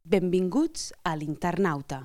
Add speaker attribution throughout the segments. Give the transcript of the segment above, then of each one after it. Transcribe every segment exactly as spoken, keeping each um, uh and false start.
Speaker 1: Benvinguts a l'Internauta.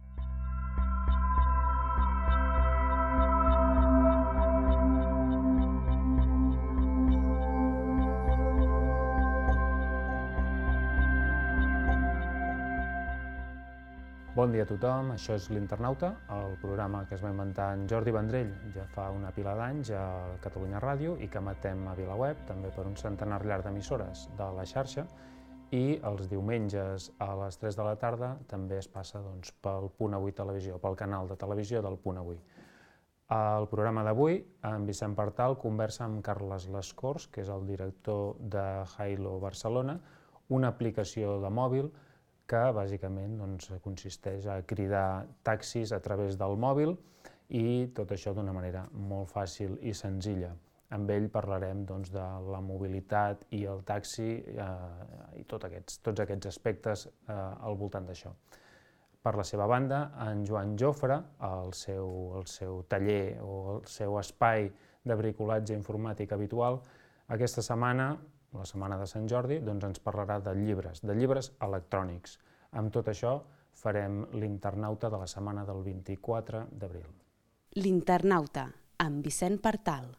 Speaker 2: Bon dia a tothom, això és l'Internauta, el programa que es va inventar en Jordi Vendrell ja fa una pila d'anys a Catalunya Ràdio i que emetem a VilaWeb, també per un centenar llarg d'emissores de la xarxa, i els diumenges a les tres de la tarda també es passa doncs, pel Punt Avui Televisió, pel canal de televisió del Punt Avui. Al programa d'avui, en Vicent Partal conversa amb Carles Lescors, que és el director de Hailo Barcelona, una aplicació de mòbil que bàsicament doncs, consisteix a cridar taxis a través del mòbil i tot això d'una manera molt fàcil i senzilla. Amb ell parlarem doncs, de la mobilitat i el taxi eh, i tot aquests, tots aquests aspectes eh, al voltant d'això. Per la seva banda, en Joan Jofre, el seu, el seu taller o el seu espai de bricolatge informàtic habitual, aquesta setmana, la setmana de Sant Jordi, doncs ens parlarà de llibres, de llibres electrònics. Amb tot això farem l'Internauta de la setmana del vint-i-quatre d'abril.
Speaker 1: L'Internauta, amb Vicent Partal.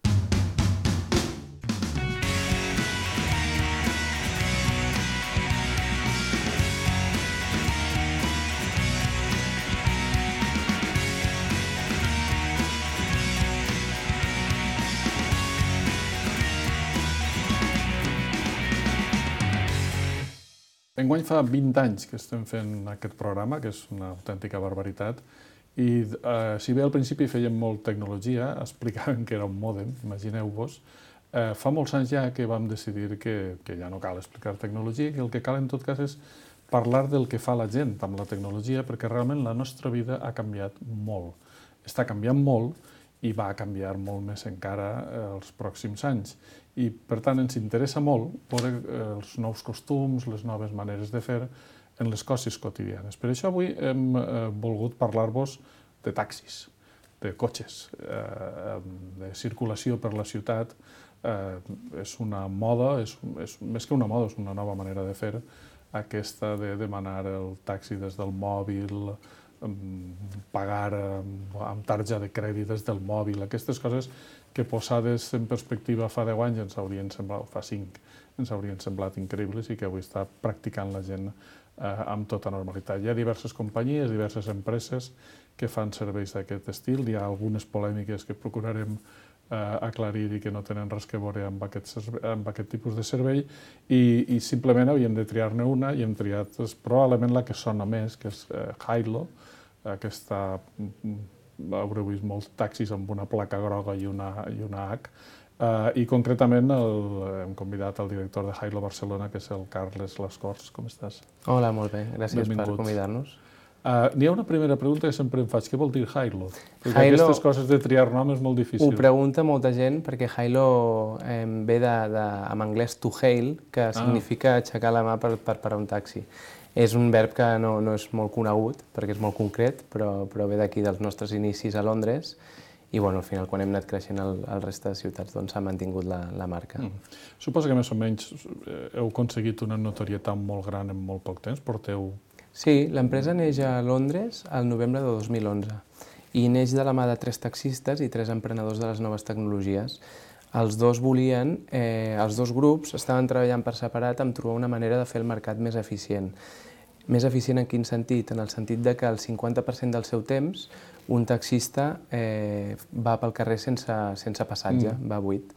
Speaker 3: Enguany fa vint anys que estem fent aquest programa, que és una autèntica barbaritat, i eh, si bé al principi fèiem molt tecnologia, explicaven que era un mòdem, imagineu-vos, eh, fa molts anys ja que vam decidir que, que ja no cal explicar tecnologia, que el que cal en tot cas és parlar del que fa la gent amb la tecnologia, perquè realment la nostra vida ha canviat molt. Està canviant molt i va canviar molt més encara eh, els pròxims anys. I, per tant, ens interessa molt veure els nous costums, les noves maneres de fer en les coses quotidianes. Per això avui hem eh, volgut parlar-vos de taxis, de cotxes, eh, de circulació per la ciutat. Eh, és una moda, és, és, més que una moda, és una nova manera de fer, aquesta de demanar el taxi des del mòbil, pagar amb tarja de crèdit des del mòbil, aquestes coses que posades en perspectiva fa deu anys ens haurien semblat, o fa cinc, ens haurien semblat increïbles i que avui està practicant la gent eh, amb tota normalitat. Hi ha diverses companyies, diverses empreses que fan serveis d'aquest estil, hi ha algunes polèmiques que procurarem eh, aclarir i que no tenen res que veure amb aquest, amb aquest tipus de servei i, i simplement havíem de triar-ne una i hem triat probablement la que sona més, que és eh, Hailo, aquesta, haureu vist molts taxis amb una placa groga i una, i una H, uh, i concretament el, hem convidat el director de Hailo Barcelona, que és el Carles Lescors. Com estàs?
Speaker 4: Hola, molt bé, gràcies
Speaker 3: Benvingut.
Speaker 4: per convidar-nos.
Speaker 3: Uh, N'hi ha una primera pregunta que sempre em faig, què vol dir Hailo? Perquè
Speaker 4: Hailo,
Speaker 3: aquestes coses de triar nom és molt difícil.
Speaker 4: Ho pregunta molta gent perquè Hailo eh, ve de, de, en anglès to hail, que ah. significa aixecar la mà per, per parar un taxi. És un verb que no, no és molt conegut, perquè és molt concret, però, però ve d'aquí dels nostres inicis a Londres i bueno, al final, quan hem anat creixent al, al resta de ciutats, doncs s'ha mantingut la, la marca. Mm.
Speaker 3: Suposo que més o menys heu aconseguit una notorietat molt gran en molt poc temps, porteu...
Speaker 4: Sí, l'empresa neix a Londres al novembre de dos mil onze i neix de la mà de tres taxistes i tres emprenedors de les noves tecnologies. Els dos volien, eh, els dos grups estaven treballant per separat en trobar una manera de fer el mercat més eficient. Més eficient en quin sentit? En el sentit de que el cinquanta per cent del seu temps un taxista eh, va pel carrer sense, sense passatge, mm. va buit.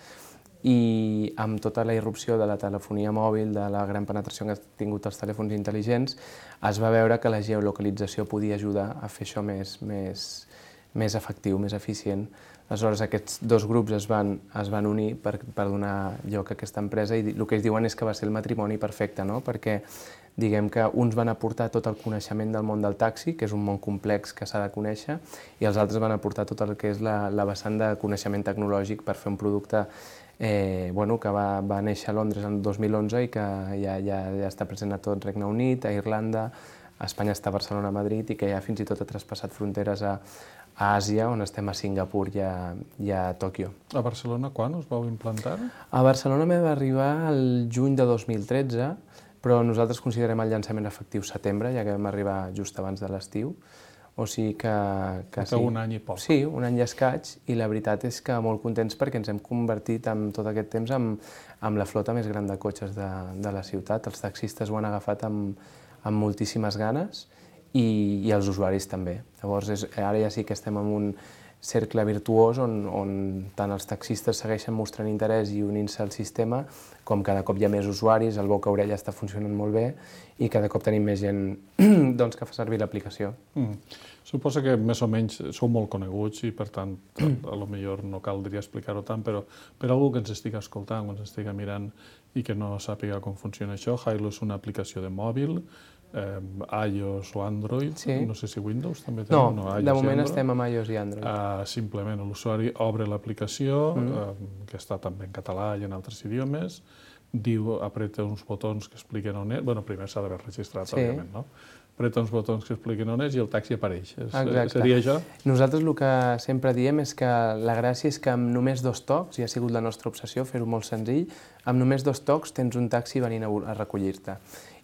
Speaker 4: I amb tota la irrupció de la telefonia mòbil, de la gran penetració que han tingut els telèfons intel·ligents, es va veure que la geolocalització podia ajudar a fer això més, més, més efectiu, més eficient. Aleshores, aquests dos grups es van, es van unir per, per donar lloc a aquesta empresa i el que ells diuen és que va ser el matrimoni perfecte, no? Perquè diguem que uns van aportar tot el coneixement del món del taxi, que és un món complex que s'ha de conèixer, i els altres van aportar tot el que és la, la vessant de coneixement tecnològic per fer un producte eh, bueno, que va, va néixer a Londres en dos mil onze i que ja, ja, ja està present a tot Regne Unit, a Irlanda, a Espanya està a Barcelona, a Madrid, i que ja fins i tot ha traspassat fronteres a, a Àsia, on estem a Singapur i a, i a Tòquio.
Speaker 3: A Barcelona quan us vau implantar?
Speaker 4: A Barcelona m'he d'arribar el juny de dos mil tretze, però nosaltres considerem el llançament efectiu setembre, ja que vam arribar just abans de l'estiu, o sigui que... que sí.
Speaker 3: Un any i poc.
Speaker 4: Sí, un any i escaig, i la veritat és que molt contents perquè ens hem convertit en tot aquest temps en, en la flota més gran de cotxes de, de la ciutat. Els taxistes ho han agafat amb, amb moltíssimes ganes i, i els usuaris també. Llavors, és, ara ja sí que estem en un cercle virtuós on, on tant els taxistes segueixen mostrant interès i unint-se al sistema, com cada cop hi ha més usuaris, el boca-orella està funcionant molt bé i cada cop tenim més gent doncs, que fa servir l'aplicació.
Speaker 3: Mm. Suposo que més o menys sou molt coneguts i per tant a lo millor no caldria explicar-ho tant, però per algú que ens estigui escoltant, que ens estigui mirant i que no sàpiga com funciona això, Hilo és una aplicació de mòbil, eh, iOS o Android, sí. No sé si Windows també té.
Speaker 4: No, no de moment estem amb iOS i Android.
Speaker 3: Uh, simplement l'usuari obre l'aplicació, mm. uh, que està també en català i en altres idiomes, diu, apreta uns botons que expliquen on és, bueno, primer s'ha d'haver registrat, sí. Òbviament, no? Apreta uns botons que expliquen on és i el taxi apareix. És, seria això?
Speaker 4: Nosaltres el que sempre diem és que la gràcia és que amb només dos tocs, i ha sigut la nostra obsessió fer-ho molt senzill, amb només dos tocs tens un taxi venint a recollir-te.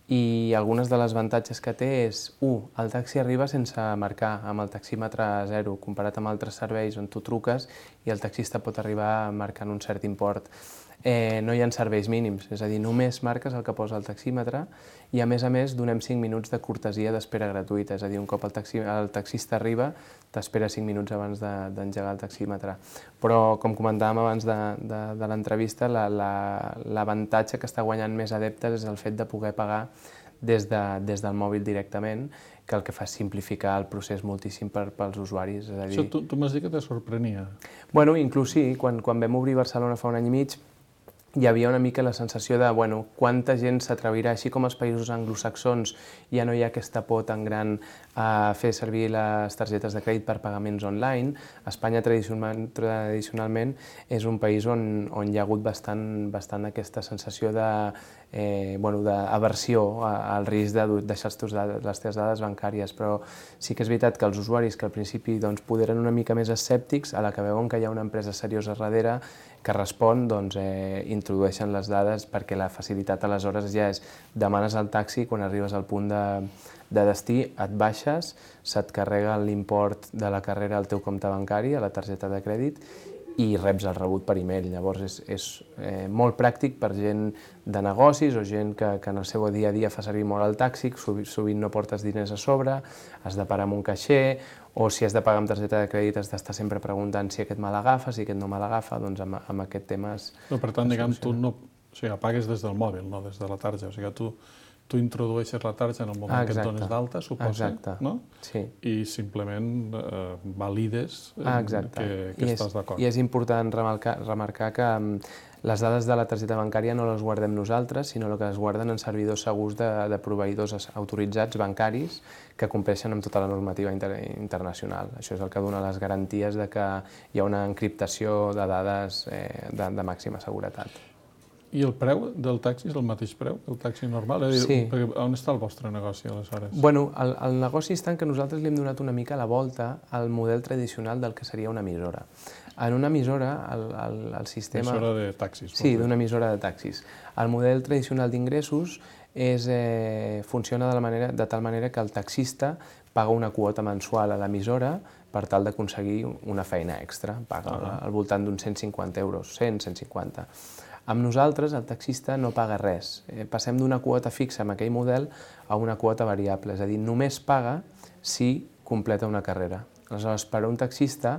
Speaker 4: I algunes de les avantatges que té és, u, el taxi arriba sense marcar, amb el taxímetre zero, comparat amb altres serveis on tu truques i el taxista pot arribar marcant un cert import. Eh, no hi ha serveis mínims, és a dir, només marques el que posa el taxímetre i a més a més donem cinc minuts de cortesia d'espera gratuïta, és a dir, un cop el, taxi, el taxista arriba t'espera cinc minuts abans d'engegar de, el taxímetre. Però, com comentàvem abans de, de, de l'entrevista, l'avantatge la, la, que està guanyant més adeptes és el fet de poder pagar des, de, des del mòbil directament, que el que fa és simplificar el procés moltíssim per, pels usuaris. És a dir...
Speaker 3: Això tu, tu m'has dit que te sorprenia.
Speaker 4: Bueno, inclús sí, quan, quan vam obrir Barcelona fa un any i mig, hi havia una mica la sensació de, bueno, quanta gent s'atrevirà, així com als països anglosaxons ja no hi ha aquesta por tan gran a fer servir les targetes de crèdit per pagaments online. Espanya tradicionalment, tradicionalment és un país on, on hi ha hagut bastant, bastant aquesta sensació de, eh, bueno, d'aversió al risc de deixar les teves dades bancàries, però sí que és veritat que els usuaris que al principi doncs, poder eren una mica més escèptics, a la que veuen que hi ha una empresa seriosa darrere que respon, doncs, eh, introdueixen les dades perquè la facilitat aleshores ja és demanes el taxi, quan arribes al punt de, de destí et baixes, se't carrega l'import de la carrera al teu compte bancari, a la targeta de crèdit, i reps el rebut per e-mail. Llavors és, és eh, molt pràctic per gent de negocis o gent que, que en el seu dia a dia fa servir molt el taxi, sovint, sovint no portes diners a sobre, has de parar amb un caixer, o si has de pagar amb targeta de crèdit has d'estar sempre preguntant si aquest me l'agafa, si aquest no me l'agafa, doncs amb, amb aquest tema es...
Speaker 3: No, per tant, diguem, tu no, o sigui, pagues des del mòbil, no des de la tarja, o sigui, tu tu introdueixes la tarja en el moment que et dones d'alta, suposa, no?
Speaker 4: Sí.
Speaker 3: I simplement eh, valides que, que estàs d'acord.
Speaker 4: I és important remarcar, remarcar que les dades de la targeta bancària no les guardem nosaltres, sinó que les guarden en servidors segurs de, de proveïdors autoritzats bancaris que compleixen amb tota la normativa inter, internacional. Això és el que dona les garanties de que hi ha una encriptació de dades eh, de, de màxima seguretat.
Speaker 3: I el preu del taxi és el mateix preu que el taxi normal?
Speaker 4: Sí.
Speaker 3: Perquè on està el vostre negoci, aleshores?
Speaker 4: Bueno, el, el negoci està en que nosaltres li hem donat una mica la volta al model tradicional del que seria una emissora. En una emissora, el, el, el sistema...
Speaker 3: Emissora de taxis.
Speaker 4: Sí, d'una emissora de taxis. El model tradicional d'ingressos és, eh, funciona de, la manera, de tal manera que el taxista paga una quota mensual a l'emissora per tal d'aconseguir una feina extra. Paga uh-huh. al voltant d'uns cent cinquanta euros, cent, cent cinquanta. Amb nosaltres el taxista no paga res. Eh, passem d'una quota fixa amb aquell model a una quota variable, és a dir, només paga si completa una carrera. Aleshores, per a un taxista,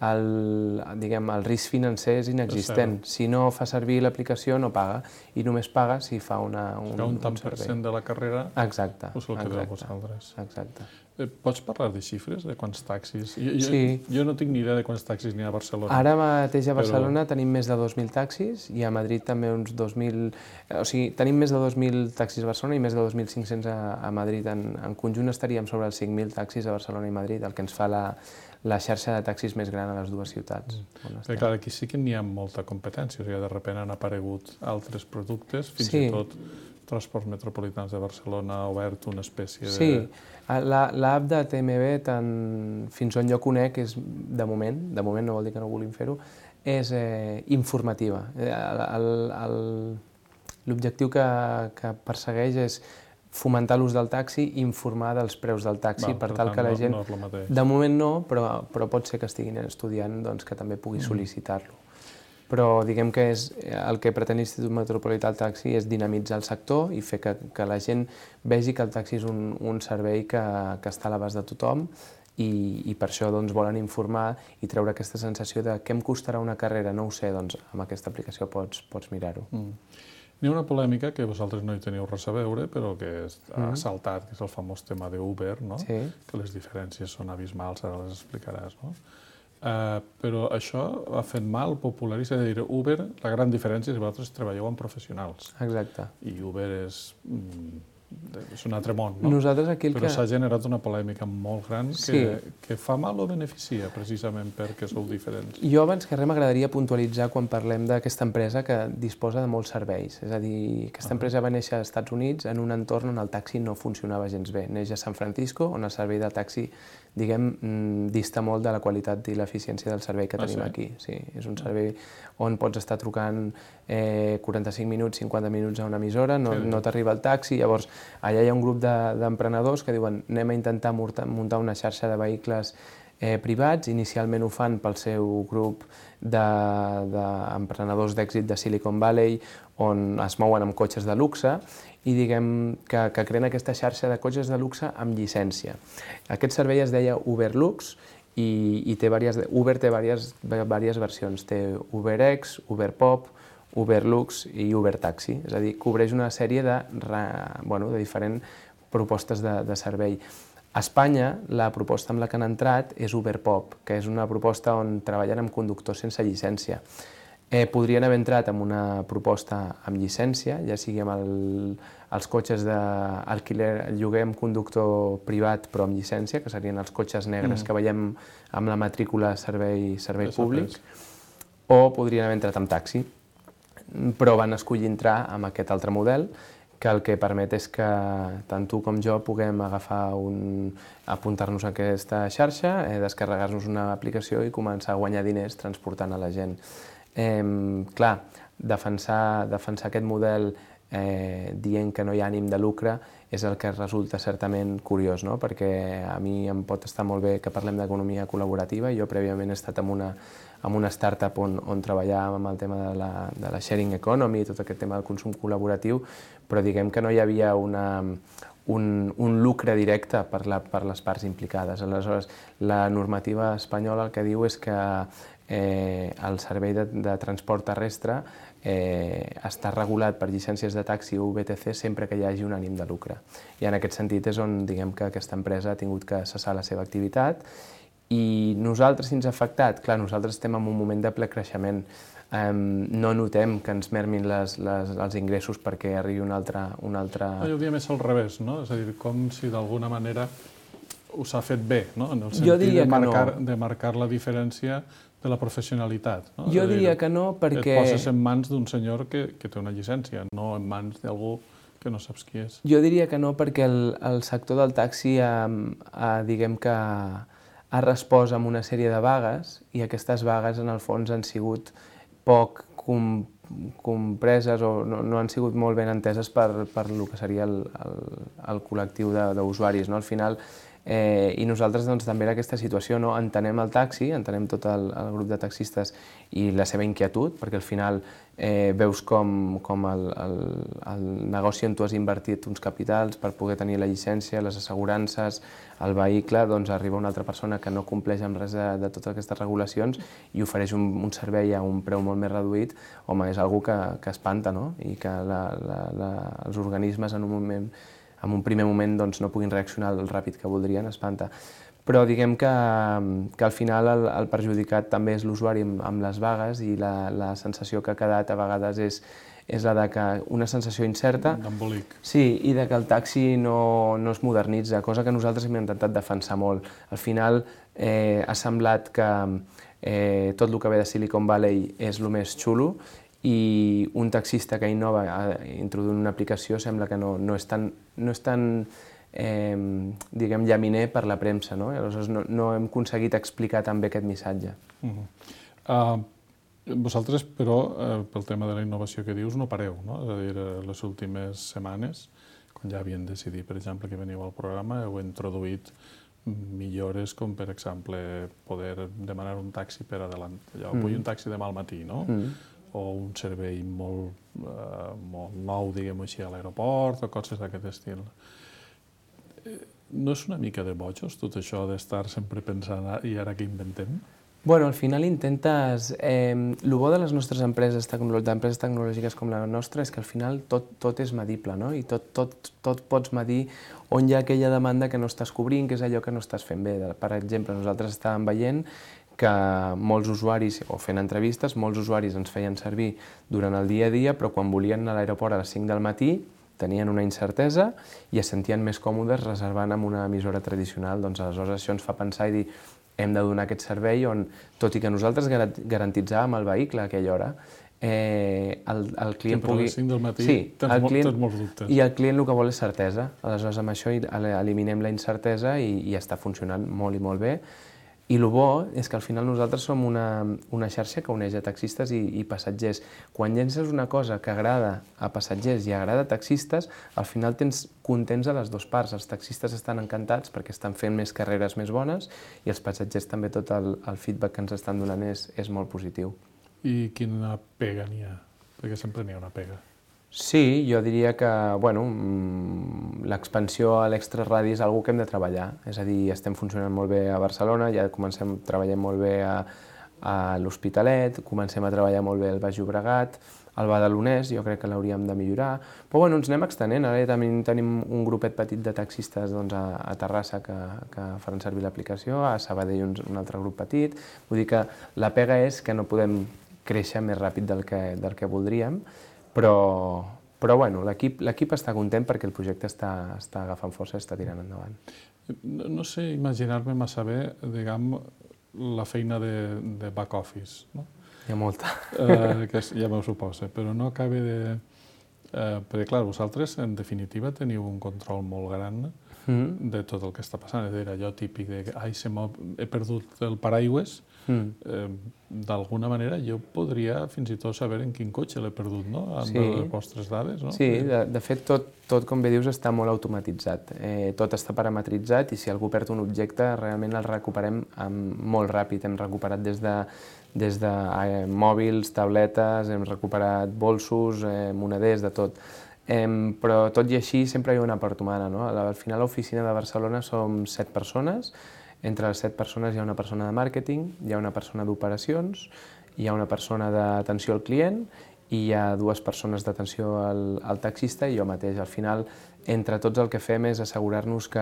Speaker 4: el, diguem, el risc financer és inexistent. Si no fa servir l'aplicació, no paga, i només paga si fa una, un,
Speaker 3: un tant per cent de la carrera
Speaker 4: exacte,
Speaker 3: us el quedeu vosaltres.
Speaker 4: Exacte.
Speaker 3: Pots parlar de xifres, de quants taxis? Jo, jo,
Speaker 4: sí.
Speaker 3: jo no tinc ni idea de quants taxis n'hi ha a Barcelona.
Speaker 4: Ara mateix a Barcelona però... tenim més de dos mil taxis i a Madrid també uns dos mil... O sigui, tenim més de dos mil taxis a Barcelona i més de dos mil cinc-cents a, a Madrid. En, en conjunt estaríem sobre els cinc mil taxis a Barcelona i Madrid, el que ens fa la, la xarxa de taxis més gran a les dues ciutats.
Speaker 3: Mm. Perquè, clar, aquí sí que n'hi ha molta competència, o sigui, de sobte han aparegut altres productes, fins
Speaker 4: sí.
Speaker 3: i tot Transports Metropolitans de Barcelona ha obert una espècie de...
Speaker 4: Sí, l'app de T M B, tant, fins on jo conec, és de moment, de moment no vol dir que no vulguin fer-ho, és eh, informativa. El, el, L'objectiu que, que persegueix és fomentar l'ús del taxi i informar dels preus del taxi,
Speaker 3: Val,
Speaker 4: per
Speaker 3: per
Speaker 4: tal
Speaker 3: tant,
Speaker 4: que la
Speaker 3: no-
Speaker 4: gent...
Speaker 3: no és el mateix.
Speaker 4: De moment no, però, però pot ser que estiguin estudiant doncs, que també pugui sol·licitar-lo. Però diguem que és, el que pretén l'Institut Metropolità del Taxi és dinamitzar el sector i fer que, que la gent vegi que el taxi és un, un servei que, que està a l'abast de tothom i, i per això doncs, volen informar i treure aquesta sensació de què em costarà una carrera, no ho sé, doncs amb aquesta aplicació pots, pots mirar-ho.
Speaker 3: Mm. N'hi ha una polèmica que vosaltres no hi teniu res a veure, però que és, ha saltat, que és el famós tema d'Uber, no?
Speaker 4: Sí.
Speaker 3: Que les diferències són abismals, ara les explicaràs, no? Uh, però això ha fet mal, popularitzar, és a dir, Uber, la gran diferència és que vosaltres treballeu amb professionals.
Speaker 4: Exacte.
Speaker 3: I Uber és, mm, és un altre món, no?
Speaker 4: Nosaltres aquí el
Speaker 3: Però
Speaker 4: que...
Speaker 3: s'ha generat una polèmica molt gran que,
Speaker 4: Sí.
Speaker 3: que fa mal o beneficia, precisament perquè sou diferents.
Speaker 4: Jo abans que res m'agradaria puntualitzar quan parlem d'aquesta empresa que disposa de molts serveis. És a dir, aquesta empresa va néixer als Estats Units en un entorn on el taxi no funcionava gens bé. Neix a San Francisco, on el servei de taxi, diguem, dista molt de la qualitat i l'eficiència del servei que
Speaker 3: Ah,
Speaker 4: tenim
Speaker 3: sí?
Speaker 4: aquí. Sí, és un servei on pots estar trucant eh, quaranta-cinc minuts, cinquanta minuts a una emissora, no,
Speaker 3: Sí.
Speaker 4: no t'arriba el taxi, llavors allà hi ha un grup de- d'emprenedors que diuen anem a intentar muntar muntar una xarxa de vehicles eh, privats. Inicialment ho fan pel seu grup d'emprenedors de, d'èxit de Silicon Valley, on es mouen amb cotxes de luxe i diguem que, que creen aquesta xarxa de cotxes de luxe amb llicència. Aquest servei es deia Uber Lux i, i té diverses, Uber té diverses, diverses versions. Té UberX, Uber Pop, Uber Lux i Uber Taxi. És a dir, cobreix una sèrie de, bueno, de diferents propostes de, de servei. A Espanya, la proposta amb la que han entrat és Uber Pop, que és una proposta on treballen amb conductors sense llicència. Eh, podrien haver entrat amb una proposta amb llicència, ja sigui amb el, els cotxes d'alquiler, lloguer amb conductor privat però amb llicència, que serien els cotxes negres mm. que veiem amb la matrícula servei, servei públic, o podrien haver entrat amb taxi, però van escollir entrar amb aquest altre model, que el que permet és que tant tu com jo puguem agafar un, apuntar-nos a aquesta xarxa, eh, descarregar-nos una aplicació i començar a guanyar diners transportant a la gent. Eh, clar, defensar, defensar aquest model eh, dient que no hi ha ànim de lucre és el que resulta certament curiós, no? Perquè a mi em pot estar molt bé que parlem d'economia col·laborativa. Jo prèviament he estat en una, en una startup on, on treballàvem amb el tema de la, de la sharing economy, tot aquest tema del consum col·laboratiu, però diguem que no hi havia una, un, un lucre directe per, la, per les parts implicades. Aleshores, la normativa espanyola el que diu és que eh, el servei de, de transport terrestre eh, està regulat per llicències de taxi o V T C sempre que hi hagi un ànim de lucre. I en aquest sentit és on diguem que aquesta empresa ha tingut que cessar la seva activitat i nosaltres, si ens ha afectat, clar, nosaltres estem en un moment de ple creixement. Um, no notem que ens mermin les, les, els ingressos perquè arribi un altre... Un altre...
Speaker 3: No, jo diria més al revés, no? És a dir, com si d'alguna manera us ha fet bé, no? En el sentit de marcar, no. de marcar la diferència de la professionalitat. No?
Speaker 4: Jo diria que no, perquè...
Speaker 3: Et poses en mans d'un senyor que, que té una llicència, no en mans d'algú que no saps qui és.
Speaker 4: Jo diria que no, perquè el, el sector del taxi ha, ha, diguem que ha respost amb una sèrie de vagues i aquestes vagues en el fons han sigut poc com, compreses o no, no han sigut molt ben enteses per, per el que seria el, el, el col·lectiu d'usuaris. No? Al final, eh, i nosaltres doncs, també en aquesta situació no? entenem el taxi, entenem tot el, el grup de taxistes i la seva inquietud, perquè al final eh, veus com, com el, el, el negoci on tu has invertit uns capitals per poder tenir la llicència, les assegurances, el vehicle, doncs arriba una altra persona que no compleix amb res de, de totes aquestes regulacions i ofereix un, un servei a un preu molt més reduït. Home, és algo que, que espanta, no? I que la, la, la, els organismes en un moment, en un primer moment doncs, no puguin reaccionar el ràpid que voldrien, espanta. Però diguem que, que al final el, el perjudicat també és l'usuari amb, amb les vagues i la, la sensació que ha quedat a vegades és és la de que una sensació incerta...
Speaker 3: D'embolic.
Speaker 4: Sí, i de que el taxi no, no es modernitza, cosa que nosaltres hem intentat defensar molt. Al final eh, ha semblat que eh, tot el que ve de Silicon Valley és el més xulo i un taxista que innova introduint una aplicació sembla que no, no és tan, no és tan eh, diguem, llaminer per la premsa, no? I aleshores no, no hem aconseguit explicar tan bé aquest missatge.
Speaker 3: Uh-huh. uh, Vosaltres, però, eh, pel tema de la innovació que dius, no pareu, no? És a dir, eh, les últimes setmanes, quan ja havien decidit, per exemple, que veniu al programa, heu introduït millores com, per exemple, poder demanar un taxi per adelant. Allò, mm. vull un taxi demà al matí, no? Mm. O un servei molt, eh, molt nou, diguem-ho així, a l'aeroport, o coses d'aquest estil. No és una mica de bojos, tot això d'estar sempre pensant i ara què inventem?
Speaker 4: Bueno, al final intentes... Eh, el bo de les nostres empreses, d'empreses tecnològiques com la nostra, és que al final tot, tot és medible, no? I tot, tot, tot pots medir on hi ha aquella demanda que no estàs cobrint, que és allò que no estàs fent bé. Per exemple, nosaltres estàvem veient que molts usuaris, o fent entrevistes, molts usuaris ens feien servir durant el dia a dia, però quan volien anar a l'aeroport a les cinc del matí tenien una incertesa i es sentien més còmodes reservant amb una emissora tradicional. Doncs aleshores això ens fa pensar i dir hem de donar aquest servei on, tot i que nosaltres garantitzàvem el vehicle a aquella hora, eh, el, el client
Speaker 3: pugui...
Speaker 4: pugui...
Speaker 3: a les cinc del matí
Speaker 4: sí,
Speaker 3: tens,
Speaker 4: el client...
Speaker 3: tens molts dubtes.
Speaker 4: I el client el que vol és certesa. Aleshores amb això eliminem la incertesa i, i està funcionant molt i molt bé. I el bo és que al final nosaltres som una, una xarxa que uneix a taxistes i, i passatgers. Quan llences una cosa que agrada a passatgers i agrada a taxistes, al final tens contents a les dues parts. Els taxistes estan encantats perquè estan fent més carreres més bones i els passatgers també tot el, el feedback que ens estan donant és, és molt positiu.
Speaker 3: I quina pega n'hi ha? Perquè sempre n'hi ha una pega.
Speaker 4: Sí, jo diria que bueno, l'expansió a l'extraradi és una cosa que hem de treballar. És a dir, estem funcionant molt bé a Barcelona, ja comencem a treballar molt bé a, a l'Hospitalet, comencem a treballar molt bé al Baix Llobregat, al Badalonès, jo crec que l'hauríem de millorar. Però bueno, ens anem extenent. Ara també tenim un grupet petit de taxistes doncs, a, a Terrassa que, que faran servir l'aplicació, a Sabadell un, un altre grup petit. Vull dir que la pega és que no podem créixer més ràpid del que, del que voldríem, però, però bueno, l'equip està content perquè el projecte està, està agafant força i està tirant endavant.
Speaker 3: No, no sé imaginar-me massa bé, diguem, la feina de, de back office, no?
Speaker 4: Hi ha molta.
Speaker 3: Eh, que ja m'ho suposa, però no acaba de... Eh, perquè, clar, vosaltres, en definitiva, teniu un control molt gran mm. de tot el que està passant. És a dir, allò típic de que ai, se he perdut el paraigües, mm. eh, d'alguna manera jo podria fins i tot saber en quin cotxe l'he perdut, no? Amb sí. les vostres dades, no?
Speaker 4: Sí, de, de fet, tot, tot, com bé dius, està molt automatitzat. Eh, tot està parametritzat i si algú perd un objecte, realment el recuperem amb, molt ràpid. Hem recuperat des de, des de eh, mòbils, tabletes, hem recuperat bolsos, eh, moneders, de tot. Eh, però tot i així sempre hi ha una part humana, no? Al final l'oficina de Barcelona som set persones. Entre les set persones hi ha una persona de màrqueting, hi ha una persona d'operacions, hi ha una persona d'atenció al client i hi ha dues persones d'atenció al, al taxista i jo mateix. Al final, entre tots el que fem és assegurar-nos que,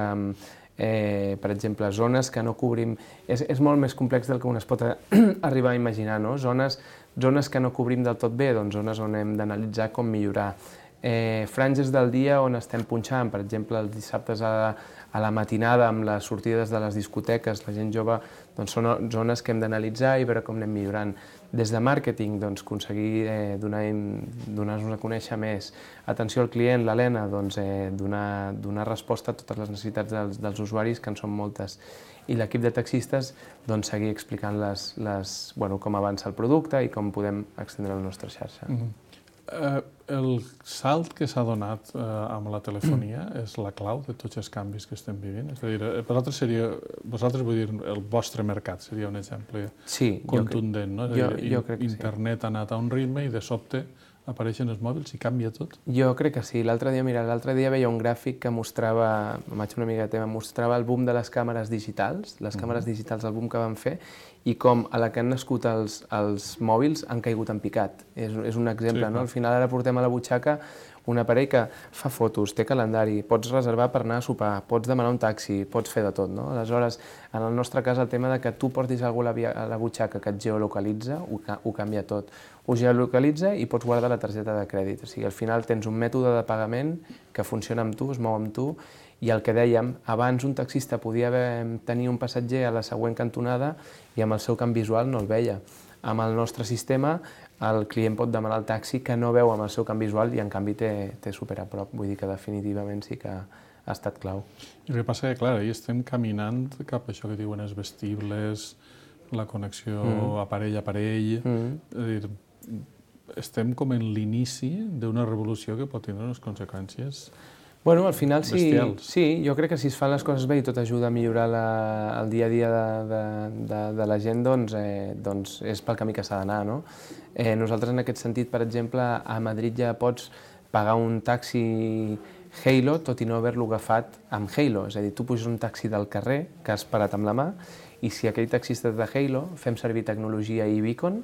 Speaker 4: eh, per exemple, zones que no cobrim... És, és molt més complex del que un es pot arribar a imaginar, no? Zones, zones que no cobrim del tot bé, doncs zones on hem d'analitzar com millorar. Eh, franges del dia on estem punxant, per exemple, els dissabtes a, a la matinada amb les sortides de les discoteques, la gent jove, doncs són zones que hem d'analitzar i veure com anem millorant. Des de màrqueting, doncs, aconseguir eh, donar-nos donar a conèixer més. Atenció al client, l'Helena, doncs, eh, donar, donar resposta a totes les necessitats dels, dels usuaris, que en són moltes. I l'equip de taxistes, doncs, seguir explicant les, les, bueno, com avança el producte i com podem extendre la nostra xarxa.
Speaker 3: Mm-hmm. Uh, el salt que s'ha donat uh, amb la telefonia mm. és la clau de tots els canvis que estem vivint? És a dir, per vosaltres, seria, vosaltres vull dir, el vostre mercat seria un exemple
Speaker 4: sí,
Speaker 3: contundent, no?
Speaker 4: Jo, jo crec que
Speaker 3: Internet
Speaker 4: sí.
Speaker 3: ha anat a un ritme i de sobte apareixen els mòbils i canvia tot?
Speaker 4: Jo crec que sí. L'altre dia, mira, l'altre dia veia un gràfic que mostrava, em vaig una mica de tema, mostrava el boom de les càmeres digitals, les mm-hmm. càmeres digitals, el boom que van fer, i com a la que han nascut els, els mòbils han caigut en picat. És, és un exemple, sí, no? Al final ara portem a la butxaca un aparell que fa fotos, té calendari, pots reservar per anar a sopar, pots demanar un taxi, pots fer de tot, no? Aleshores, en el nostre cas, el tema de que tu portis algú a la, via, a la butxaca que et geolocalitza, ho, ho canvia tot. Ho geolocalitza i pots guardar la targeta de crèdit. O sigui, al final tens un mètode de pagament que funciona amb tu, es mou amb tu, i el que dèiem, abans un taxista podia haver, tenir un passatger a la següent cantonada i amb el seu camp visual no el veia. Amb el nostre sistema, el client pot demanar el taxi que no veu amb el seu camp visual i en canvi té, té super a prop. Vull dir que definitivament sí que ha estat clau.
Speaker 3: I el que passa que, clar, ahir estem caminant cap a això que diuen els vestibles, la connexió mm. aparell-aparell. Mm. És a dir, estem com en l'inici d'una revolució que pot tenir unes conseqüències
Speaker 4: Bueno, al final sí,
Speaker 3: bestials.
Speaker 4: sí, jo crec que si es fan les coses bé i tot ajuda a millorar la, el dia a dia de, de, de, de la gent, doncs, eh, doncs és pel camí que s'ha d'anar, no? Eh, nosaltres en aquest sentit, per exemple, a Madrid ja pots pagar un taxi Halo tot i no haver-lo agafat amb Halo, és a dir, tu puges un taxi del carrer que has parat amb la mà i si aquell taxista és de Halo, fem servir tecnologia i beacon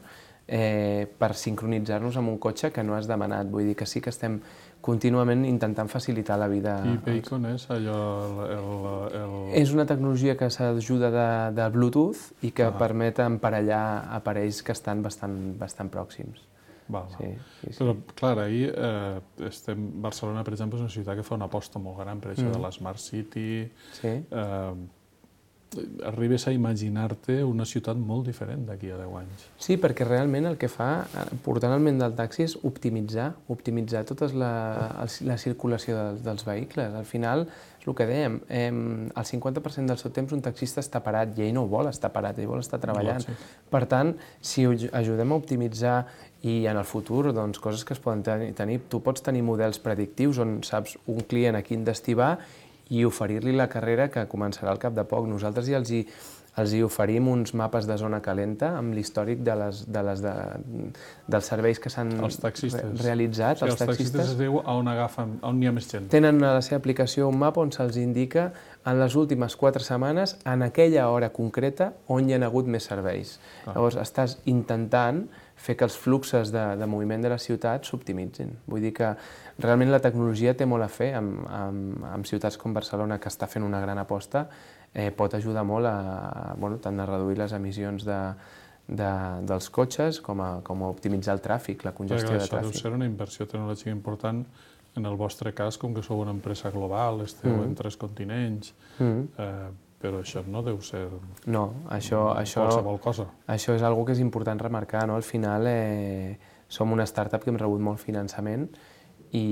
Speaker 4: eh, per sincronitzar-nos amb un cotxe que no has demanat. Vull dir que sí que estem contínuament intentant facilitar la vida.
Speaker 3: I beacon és allò... El, el, el...
Speaker 4: És una tecnologia que s'ajuda de, de Bluetooth i que ah. permet emparellar aparells que estan bastant, bastant pròxims.
Speaker 3: Val,
Speaker 4: sí, sí, sí.
Speaker 3: Però, clar, ahir eh, estem... Barcelona, per exemple, és una ciutat que fa una aposta molt gran per això mm. de la Smart City.
Speaker 4: Sí.
Speaker 3: Eh, arribes a imaginar-te una ciutat molt diferent d'aquí a deu anys.
Speaker 4: Sí, perquè realment el que fa, portant el ment del taxi, és optimitzar, optimitzar tota la, la circulació dels, dels vehicles. Al final, és el que dèiem, eh, el cinquanta per cent del seu temps un taxista està parat i ell no vol estar parat, ell vol estar treballant. Sí. Per tant, si ajudem a optimitzar i en el futur, doncs, coses que es poden tenir, tu pots tenir models predictius on saps un client a quin destí va i oferir-li la carrera que començarà al cap de poc. Nosaltres ja els hi, els hi oferim uns mapes de zona calenta amb l'històric de les, de les de, dels serveis que s'han re, realitzat.
Speaker 3: Sí, els, els taxistes, taxistes es diu on agafen, on hi ha més gent.
Speaker 4: Tenen a la seva aplicació un mapa on se'ls indica en les últimes quatre setmanes, en aquella hora concreta, on hi ha hagut més serveis. Ah. Llavors, estàs intentant fer que els fluxos de, de moviment de la ciutat s'optimitzin. Vull dir que realment la tecnologia té molt a fer amb, amb, amb ciutats com Barcelona, que està fent una gran aposta, eh, pot ajudar molt a, bueno, tant a reduir les emissions de, de, dels cotxes com a, com a optimitzar el tràfic, la congestió de tràfic.
Speaker 3: Això deu ser una inversió tecnològica important. En el vostre cas, com que sou una empresa global, esteu mm. en tres continents, mm. eh, però això no deu ser
Speaker 4: no, això, això,
Speaker 3: qualsevol cosa.
Speaker 4: Això és una cosa que és important remarcar, no? Al final eh, som una startup que hem rebut molt finançament i,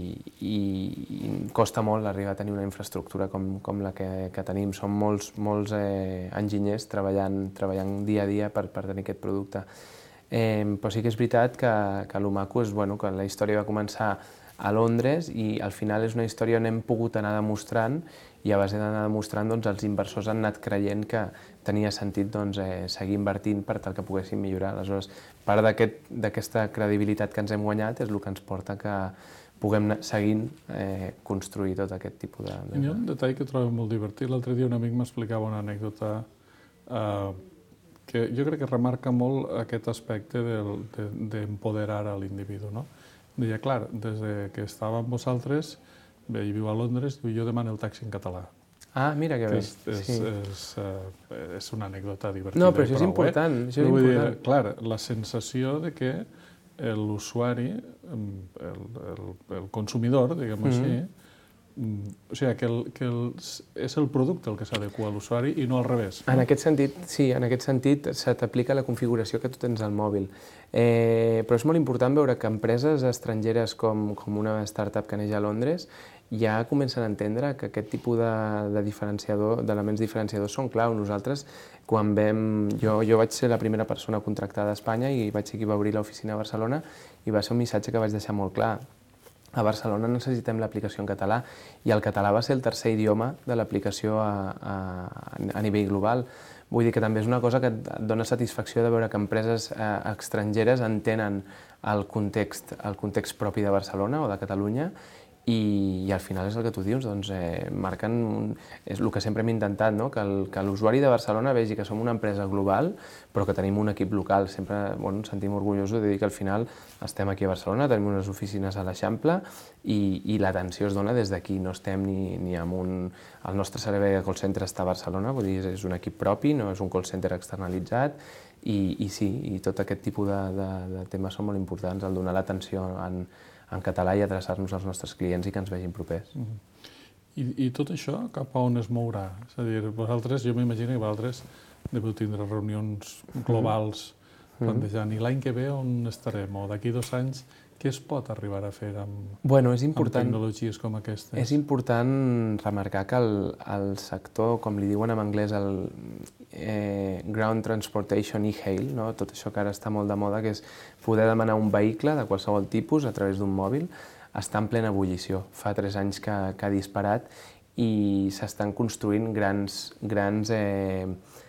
Speaker 4: i, i costa molt arribar a tenir una infraestructura com, com la que, que tenim. Som molts, molts eh, enginyers treballant, treballant dia a dia per, per tenir aquest producte. Eh, però sí que és veritat que, que lo maco és bueno, que la història va començar a Londres i al final és una història on hem pogut anar demostrant i a base d'anar demostrant doncs, els inversors han anat creient que tenia sentit doncs, eh, seguir invertint per tal que poguéssim millorar. Aleshores, part d'aquesta aquest, credibilitat que ens hem guanyat és el que ens porta que puguem seguir eh, construir tot aquest tipus de...
Speaker 3: Hi ha un detall que trobo molt divertit. L'altre dia un amic m'explicava una anècdota eh, que jo crec que remarca molt aquest aspecte d'empoderar de, de, a l'individu, no? Deia, clar, des que estava amb vosaltres, bé, ell viu a Londres, i jo demano el taxi en català.
Speaker 4: Ah, mira que bé.
Speaker 3: És, és, sí. és, uh, és una anècdota divertida.
Speaker 4: No, però això és important. Eh? Això és important.
Speaker 3: Dir, clar, la sensació de que l'usuari, el, el, el consumidor, diguem-ho mm-hmm. així, o sigui, que, el, que el, és el producte el que s'adequa a l'usuari i no al revés. No?
Speaker 4: En aquest sentit, sí, en aquest sentit se t'aplica la configuració que tu tens al mòbil. Eh, però és molt important veure que empreses estrangeres com, com una startup que neix a Londres ja comencen a entendre que aquest tipus de, de diferenciador, d'elements diferenciadors són clau. Nosaltres, quan vam... Jo, jo vaig ser la primera persona contractada a Espanya i vaig ser qui va obrir l'oficina a Barcelona i va ser un missatge que vaig deixar molt clar. A Barcelona necessitem l'aplicació en català i el català va ser el tercer idioma de l'aplicació a, a, a nivell global. Vull dir que també és una cosa que et dona satisfacció de veure que empreses eh, estrangeres entenen el context, el context propi de Barcelona o de Catalunya i, i al final és el que tu dius, doncs eh, marquen, un, és el que sempre hem intentat, no? que l'usuari de Barcelona vegi que som una empresa global però que tenim un equip local. Sempre bueno, ens sentim orgullosos de dir que al final estem aquí a Barcelona, tenim unes oficines a l'Eixample i, i l'atenció es dona des d'aquí, no estem ni, ni amb un... El nostre servei de call center està a Barcelona, vull dir, és un equip propi, no és un call center externalitzat i, i sí, i tot aquest tipus de, de, de temes són molt importants, el donar l'atenció en, en català i adreçar-nos als nostres clients i que ens vegin propers.
Speaker 3: Mm-hmm. I, I tot això cap a on es mourà? És a dir, vosaltres, jo m'imagino que vosaltres deveu tindre reunions globals mm-hmm. plantejant, i l'any que ve on estarem? O d'aquí dos anys, què es pot arribar a fer amb,
Speaker 4: bueno, és important,
Speaker 3: amb tecnologies com aquestes?
Speaker 4: És important remarcar que el, el sector, com li diuen en anglès, el eh, Ground Transportation e-Hail, no? Tot això que ara està molt de moda, que és poder demanar un vehicle de qualsevol tipus a través d'un mòbil, està en plena ebullició. Fa tres anys que, que ha disparat i s'estan construint grans, grans, eh,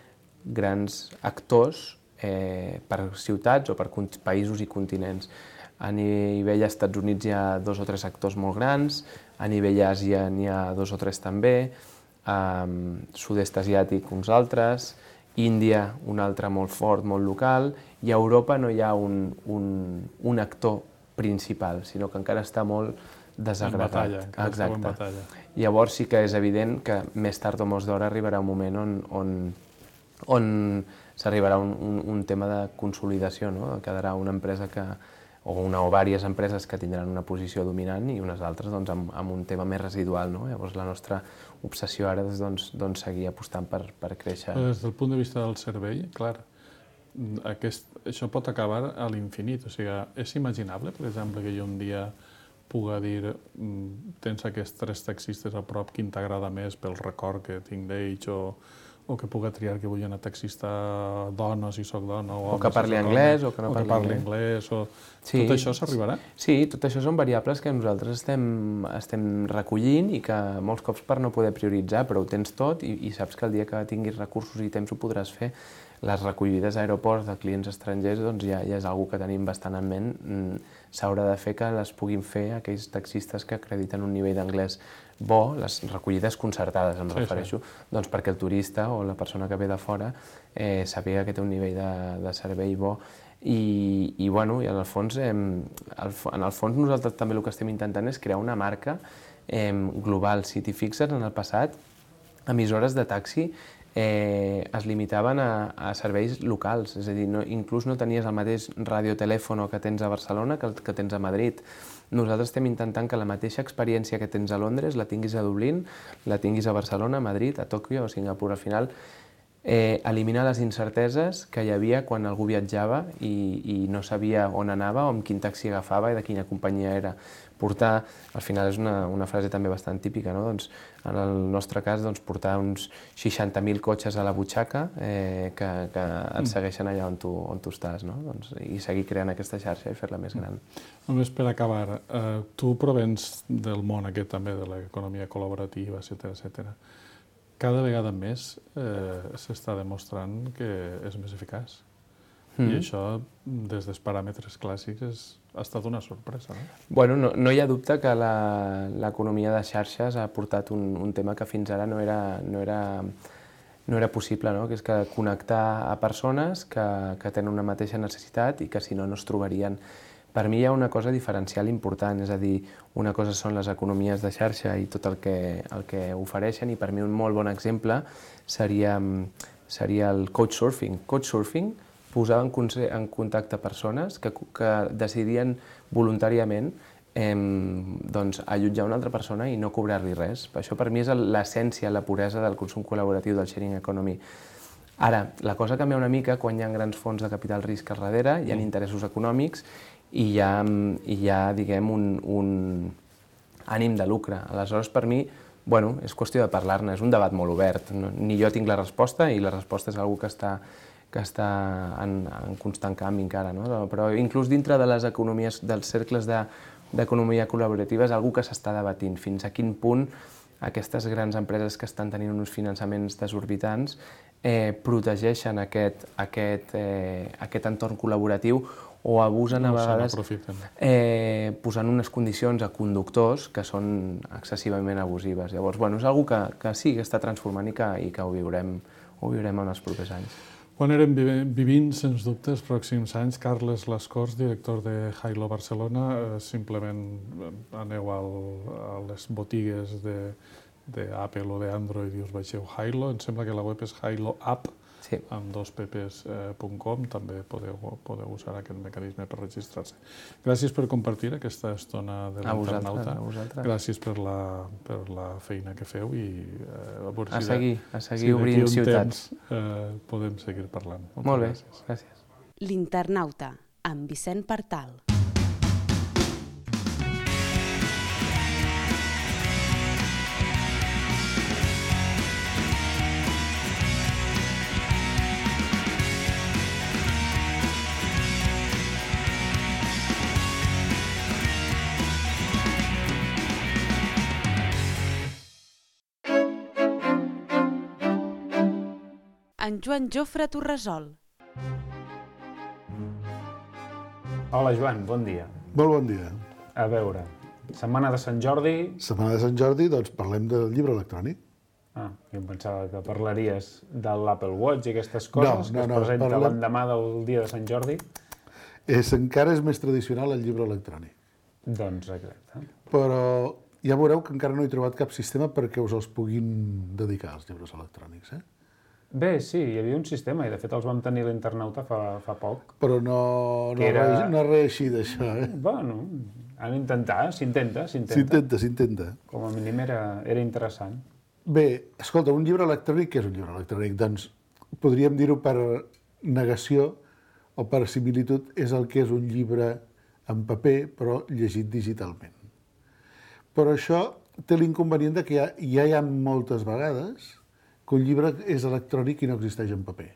Speaker 4: grans actors eh, per ciutats o per països i continents. A nivell dels Estats Units hi ha dos o tres actors molt grans, a nivell Àsia n'hi ha dos o tres també, a sud-est asiàtic uns altres, Índia un altre molt fort, molt local, i a Europa no hi ha un, un, un actor principal, sinó que encara està molt desagregat.
Speaker 3: En batalla, encara esteu en batalla.
Speaker 4: Llavors sí que és evident que més tard o més d'hora arribarà un moment on, on, on s'arribarà un, un, un tema de consolidació, no? Quedarà una empresa que, o una o diverses empreses que tindran una posició dominant i unes altres doncs, amb, amb un tema més residual. No? Llavors la nostra obsessió ara és doncs, doncs, seguir apostant per, per créixer.
Speaker 3: Però des del punt de vista del servei, clar, aquest, això pot acabar a l'infinit. O sigui, és imaginable, per exemple, que jo un dia puga dir tens aquests tres taxistes a prop, quin t'agrada més pel record que tinc d'ells, o, o que puga triar que vull anar taxista dona si soc dona, o,
Speaker 4: o que parli anglès, o que no
Speaker 3: o que parli anglès, o...
Speaker 4: Sí.
Speaker 3: Tot això s'arribarà?
Speaker 4: Sí, tot això són variables que nosaltres estem, estem recollint i que molts cops per no poder prioritzar, però ho tens tot i, i saps que el dia que tinguis recursos i temps ho podràs fer. Les recollides a aeroports de clients estrangers doncs ja, ja és una cosa que tenim bastant en ment. S'haurà de fer que les puguin fer aquells taxistes que acrediten un nivell d'anglès bo, les recollides concertades, em sí, refereixo, sí. Doncs perquè el turista o la persona que ve de fora eh, sàpiga que té un nivell de, de servei bo. I, i, bueno, i en el fons, eh, en el fons nosaltres també el que estem intentant és crear una marca eh, global. Si t'hi fixes, en el passat, emissores de taxi eh, es limitaven a, a serveis locals, és a dir, no, inclús no tenies el mateix radiotelèfon que tens a Barcelona que el que tens a Madrid. Nosaltres estem intentant que la mateixa experiència que tens a Londres la tinguis a Dublín, la tinguis a Barcelona, a Madrid, a Tòquio o a Singapur. Al final, eh, eliminar les incerteses que hi havia quan algú viatjava i, i no sabia on anava o amb quin taxi agafava i de quina companyia era. Portar, al final és una, una frase també bastant típica, no? Doncs, en el nostre cas, doncs, portar uns seixanta mil cotxes a la butxaca eh, que, que et segueixen allà on tu, on tu estàs, no? Doncs, i seguir creant aquesta xarxa i fer-la més gran.
Speaker 3: Només per acabar, eh, tu provens del món aquest també, de l'economia col·laborativa, etcètera, etcètera. Cada vegada més eh, s'està demostrant que és més eficaç. Mm. I això, des dels paràmetres clàssics, és, ha estat una sorpresa, no?
Speaker 4: Bueno, no, no hi ha dubte que l'economia de xarxes ha portat un, un tema que fins ara no era, no era, no era possible, no? Que és que connectar a persones que, que tenen una mateixa necessitat i que si no, no es trobarien. Per mi hi ha una cosa diferencial important, és a dir, una cosa són les economies de xarxa i tot el que, el que ofereixen, i per mi un molt bon exemple seria, seria el couchsurfing. Couchsurfing posava en, en contacte persones que, que decidien voluntàriament eh, doncs, allotjar una altra persona i no cobrar-li res. Això per mi és l'essència, la puresa del consum col·laboratiu, del sharing economy. Ara, la cosa canvia una mica quan hi ha grans fons de capital risc al darrere, hi ha interessos econòmics i hi ha, i hi ha diguem, un, un ànim de lucre. Aleshores, per mi, bueno, és qüestió de parlar-ne, és un debat molt obert. No, ni jo tinc la resposta i la resposta és una que està, que està en, en constant canvi encara, no? Però inclús dintre de les economies, dels cercles d'economia de, col·laborativa és una que s'està debatint. Fins a quin punt aquestes grans empreses que estan tenint uns finançaments desorbitants eh, protegeixen aquest, aquest, eh, aquest entorn col·laboratiu o abusen a vegades eh, posant unes condicions a conductors que són excessivament abusives. Llavors, bueno, és una que, que sí que està transformant i que, i que ho, viurem, ho viurem en els propers anys.
Speaker 3: Quan érem vivint, sens dubte, els pròxims anys, Carles Lascors, director de Hailo Barcelona, eh, simplement aneu al, a les botigues d'Apple o d'Android i us baixeu Hailo. Em sembla que la web és hailo app, sí. Amb dos ppes punt com, també podeu, podeu usar aquest mecanisme per registrar-se. Gràcies per compartir aquesta estona de l'Internauta. Gràcies per la, per la feina que feu i eh, a veure
Speaker 4: a
Speaker 3: si,
Speaker 4: seguir, a seguir
Speaker 3: si
Speaker 4: obrint ciutats.
Speaker 3: Temps, eh, podem seguir parlant. Moltes
Speaker 4: Molt bé,
Speaker 3: gràcies.
Speaker 4: gràcies.
Speaker 1: L'Internauta, amb Vicent Partal. en Joan Jofre Torresol.
Speaker 2: Hola, Joan, bon dia.
Speaker 3: Molt bon dia.
Speaker 2: A veure, setmana de Sant Jordi...
Speaker 3: Setmana de Sant Jordi, doncs parlem del llibre electrònic.
Speaker 2: Ah, jo em pensava que parlaries de l'Apple Watch i aquestes coses,
Speaker 3: no, no,
Speaker 2: que es
Speaker 3: no,
Speaker 2: presenta
Speaker 3: parlem...
Speaker 2: l'endemà del dia de Sant Jordi.
Speaker 3: És, encara és més tradicional el llibre electrònic.
Speaker 2: Doncs exacte.
Speaker 3: Però ja veureu que encara no he trobat cap sistema perquè us els puguin dedicar, els llibres electrònics, eh?
Speaker 2: Bé, sí, hi havia un sistema, i de fet els vam tenir l'internauta fa, fa poc.
Speaker 3: Però no, no,
Speaker 2: era...
Speaker 3: re, no reeixit, això, eh?
Speaker 2: Bueno, han d'intentar, s'intenta, s'intenta.
Speaker 3: S'intenta, s'intenta.
Speaker 2: Com a mínim era, era interessant.
Speaker 3: Bé, escolta, un llibre electrònic, què és un llibre electrònic? Doncs podríem dir-ho per negació o per similitud, és el que és un llibre en paper, però llegit digitalment. Però això té l'inconvenient que ja, ja hi ha moltes vegades que un llibre és electrònic i no existeix en paper.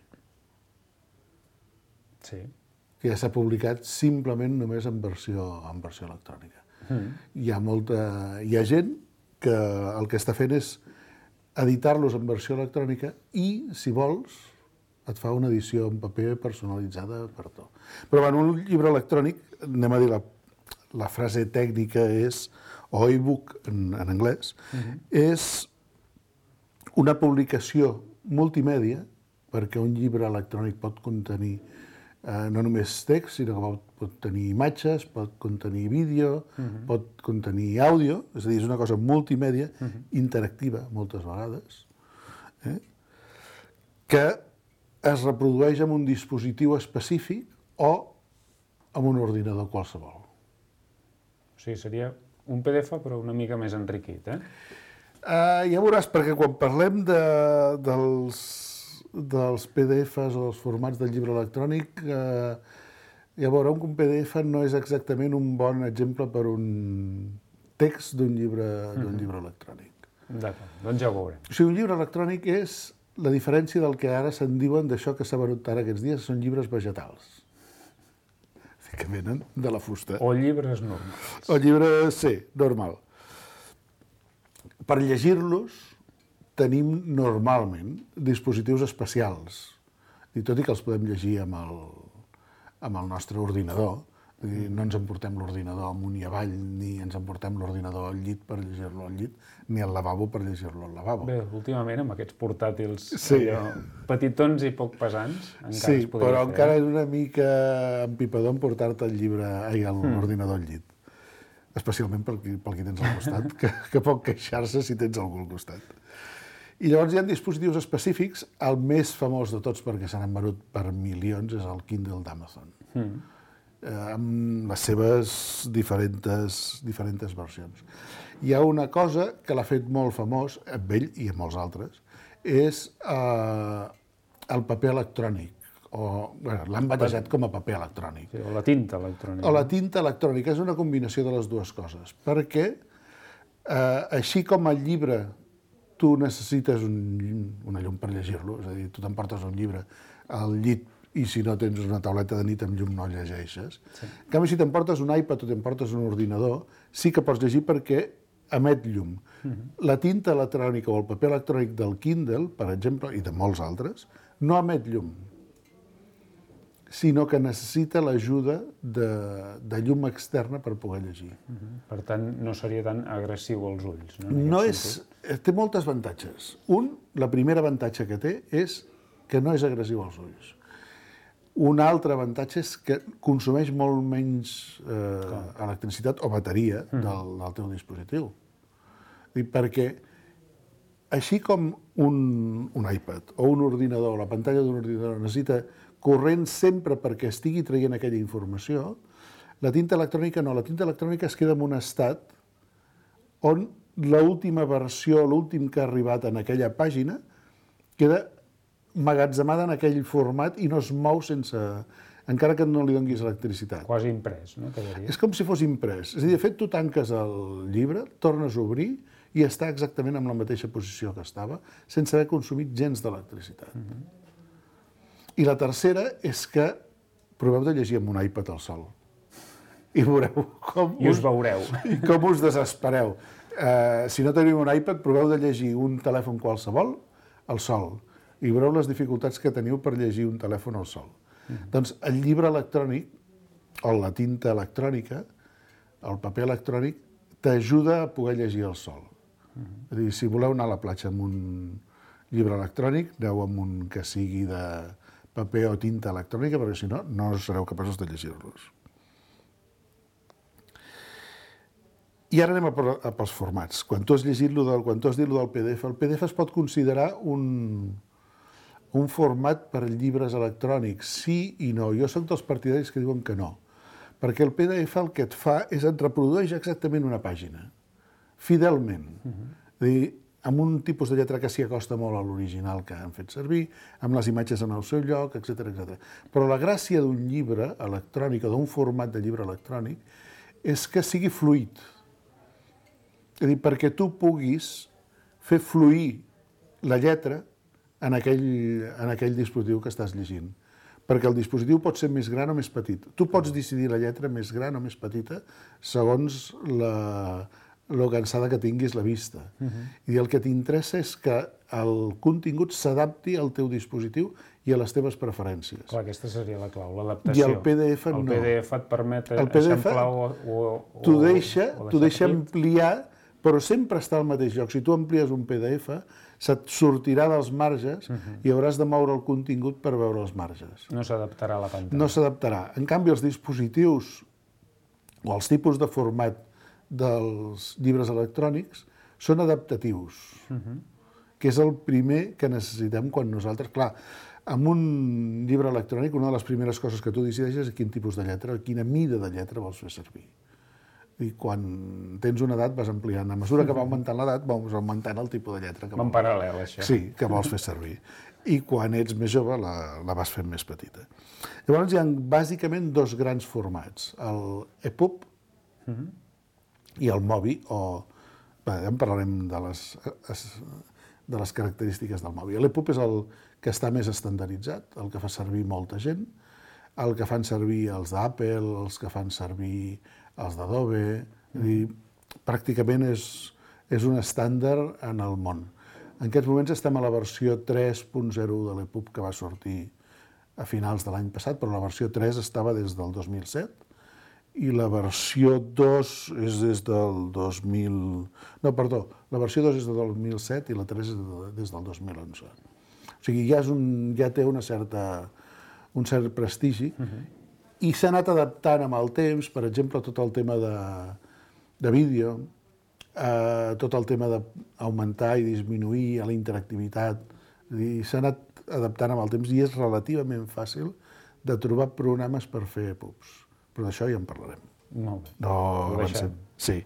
Speaker 2: Sí.
Speaker 3: Que ja s'ha publicat simplement només en versió, en versió electrònica. Mm. Hi ha molta... Hi ha gent que el que està fent és editar-los en versió electrònica i, si vols, et fa una edició en paper personalitzada per tu. Però en un llibre electrònic, anem a dir la, la frase tècnica és, o e-book en, en anglès, mm-hmm. és una publicació multimèdia, perquè un llibre electrònic pot contenir eh, no només text, sinó que pot, pot tenir imatges, pot contenir vídeo, uh-huh. pot contenir àudio, és a dir, és una cosa multimèdia, uh-huh. interactiva moltes vegades, eh, que es reprodueix amb un dispositiu específic o amb un ordinador qualsevol.
Speaker 2: O sigui, seria un P D F però una mica més enriquit, eh?
Speaker 3: Uh, ja veuràs, perquè quan parlem de, dels, dels P D Fs o dels formats del llibre electrònic, uh, ja veureu que un P D F no és exactament un bon exemple per un text d'un llibre, mm-hmm. d'un llibre electrònic.
Speaker 2: D'acord, doncs ja ho veurem.
Speaker 3: O sigui, un llibre electrònic és la diferència del que ara se'n diuen d'això que s'ha venut ara aquests dies, són llibres vegetals. Que venen de la fusta.
Speaker 2: O llibres normals.
Speaker 3: O llibres, sí, normal. Per llegir-los tenim normalment dispositius especials, i tot i que els podem llegir amb el, amb el nostre ordinador, no ens emportem l'ordinador amunt i avall, ni ens emportem l'ordinador al llit per llegir-lo al llit, ni al lavabo per llegir-lo al lavabo.
Speaker 2: Bé, últimament amb aquests portàtils
Speaker 3: sí.
Speaker 2: allò, petitons i poc pesants, encara
Speaker 3: sí,
Speaker 2: es podria
Speaker 3: però
Speaker 2: fer.
Speaker 3: encara és una mica empipador en portar-te el llibre, ai, l'ordinador al llit. Especialment pel qui, pel qui tens al costat, que, que pot queixar-se si tens algú al costat. I llavors hi ha dispositius específics, el més famós de tots, perquè se n'han venut per milions, és el Kindle d'Amazon, mm. eh, amb les seves diferents, diferents versions. Hi ha una cosa que l'ha fet molt famós, amb ell i amb molts altres, és eh, el paper electrònic. O, bueno, l'han batejat com a paper electrònic.
Speaker 2: Sí, o la tinta electrònica.
Speaker 3: O la tinta electrònica, és una combinació de les dues coses, perquè eh, així com el llibre tu necessites un, una llum per llegir-lo, és a dir, tu t'emportes un llibre al llit i si no tens una tauleta de nit amb llum no el llegeixes. Sí. En canvi, si t'emportes un iPad o t'emportes un ordinador, sí que pots llegir perquè emet llum. Uh-huh. La tinta electrònica o el paper electrònic del Kindle, per exemple, i de molts altres, no emet llum, sinó que necessita l'ajuda de, de llum externa per poder llegir.
Speaker 2: Uh-huh. Per tant, no seria tan agressiu als ulls, no?
Speaker 3: No és... Té moltes avantatges. Un, la primera avantatge que té és que no és agressiu als ulls. Un altre avantatge és que consumeix molt menys eh, electricitat o bateria uh-huh. del, del teu dispositiu. I perquè així com un, un iPad o un ordinador, la pantalla d'un ordinador necessita corrent sempre perquè estigui traient aquella informació, la tinta electrònica no. La tinta electrònica es queda en un estat on l'última versió, l'últim que ha arribat en aquella pàgina, queda emmagatzemada en aquell format i no es mou sense... encara que no li donguis electricitat.
Speaker 2: Quasi imprès, no? Quedaria.
Speaker 3: És com si fos imprès. És a dir, de fet, tu tanques el llibre, tornes a obrir i està exactament en la mateixa posició que estava, sense haver consumit gens d'electricitat. Mm-hmm. I la tercera és que proveu de llegir amb un iPad al sol. I veureu com...
Speaker 2: I us veureu.
Speaker 3: I com us desespereu. Uh, si no teniu un iPad, proveu de llegir un telèfon qualsevol al sol.
Speaker 5: i veureu les dificultats que teniu per llegir un telèfon al sol. Mm. Doncs el llibre electrònic, o la tinta electrònica, el paper electrònic, t'ajuda a poder llegir el sol. Mm. És a dir, si voleu anar a la platja amb un llibre electrònic, aneu amb un que sigui de paper o tinta electrònica, perquè si no, no sereu capaços de llegir-los. I ara anem a, per, a pels formats. Quan tu has llegit lo del, quan tu has dit lo del P D F, el P D F es pot considerar un, un format per llibres electrònics, sí i no. Jo soc dels partidaris que diuen que no, perquè el P D F el que et fa és et reprodueix exactament una pàgina, fidelment. Uh-huh. És a dir, amb un tipus de lletra que s'hi acosta molt a l'original que han fet servir, amb les imatges en el seu lloc, etcètera, etcètera. Però la gràcia d'un llibre electrònic o d'un format de llibre electrònic és que sigui fluid. És a dir, perquè tu puguis fer fluir la lletra en aquell, en aquell dispositiu que estàs llegint. Perquè el dispositiu pot ser més gran o més petit. Tu pots decidir la lletra més gran o més petita segons la, la cansada que tinguis la vista. Uh-huh. I el que t'interessa és que el contingut s'adapti al teu dispositiu i a les teves preferències.
Speaker 2: Clar, aquesta seria la clau, l'adaptació.
Speaker 5: I el P D F no.
Speaker 2: El P D F et permet
Speaker 5: el P D F
Speaker 2: eixamplar o, o, o...
Speaker 5: T'ho deixa,
Speaker 2: o
Speaker 5: t'ho deixa ampliar, però sempre està al mateix lloc. Si tu amplies un P D F, se't sortirà dels marges uh-huh. i hauràs de moure el contingut per veure els marges.
Speaker 2: No s'adaptarà a la pantalla.
Speaker 5: No s'adaptarà. En canvi, els dispositius o els tipus de format dels llibres electrònics són adaptatius, uh-huh. que és el primer que necessitem quan nosaltres... Clar, amb un llibre electrònic, una de les primeres coses que tu decideixes és quin tipus de lletra, quina mida de lletra vols fer servir. I quan tens una edat vas ampliant. A mesura que va augmentant l'edat, vas augmentant el tipus de lletra que
Speaker 2: vols. En paral·lel, això.
Speaker 5: Sí, que vols fer servir. I quan ets més jove la, la vas fent més petita. Llavors hi ha bàsicament dos grans formats, el EPUB uh-huh. i el MOBI, o... Bé, ja en parlarem de les, de les característiques del MOBI. L'EPUB és el que està més estandarditzat, el que fa servir molta gent, el que fan servir els d'Apple, els que fan servir els d'Adobe, és a dir, pràcticament és, és un estàndard en el món. En aquests moments estem a la versió tres punt zero de l'EPUB que va sortir a finals de l'any passat, però la versió tres estava des del dos mil set i la versió dos és des del dos mil... No, perdó, la versió dos és del dos mil set i la tres és des del dos mil onze. O sigui, ja, és un, ja té una certa, un cert prestigi, uh-huh. i s'ha anat adaptant amb el temps, per exemple, tot el tema de, de vídeo, eh, tot el tema d'augmentar i disminuir la interactivitat, s'ha anat adaptant amb el temps i és relativament fàcil de trobar programes per fer EPUBs. Però d'això ja en parlarem.
Speaker 2: Molt bé.
Speaker 5: No, avancem. Sí.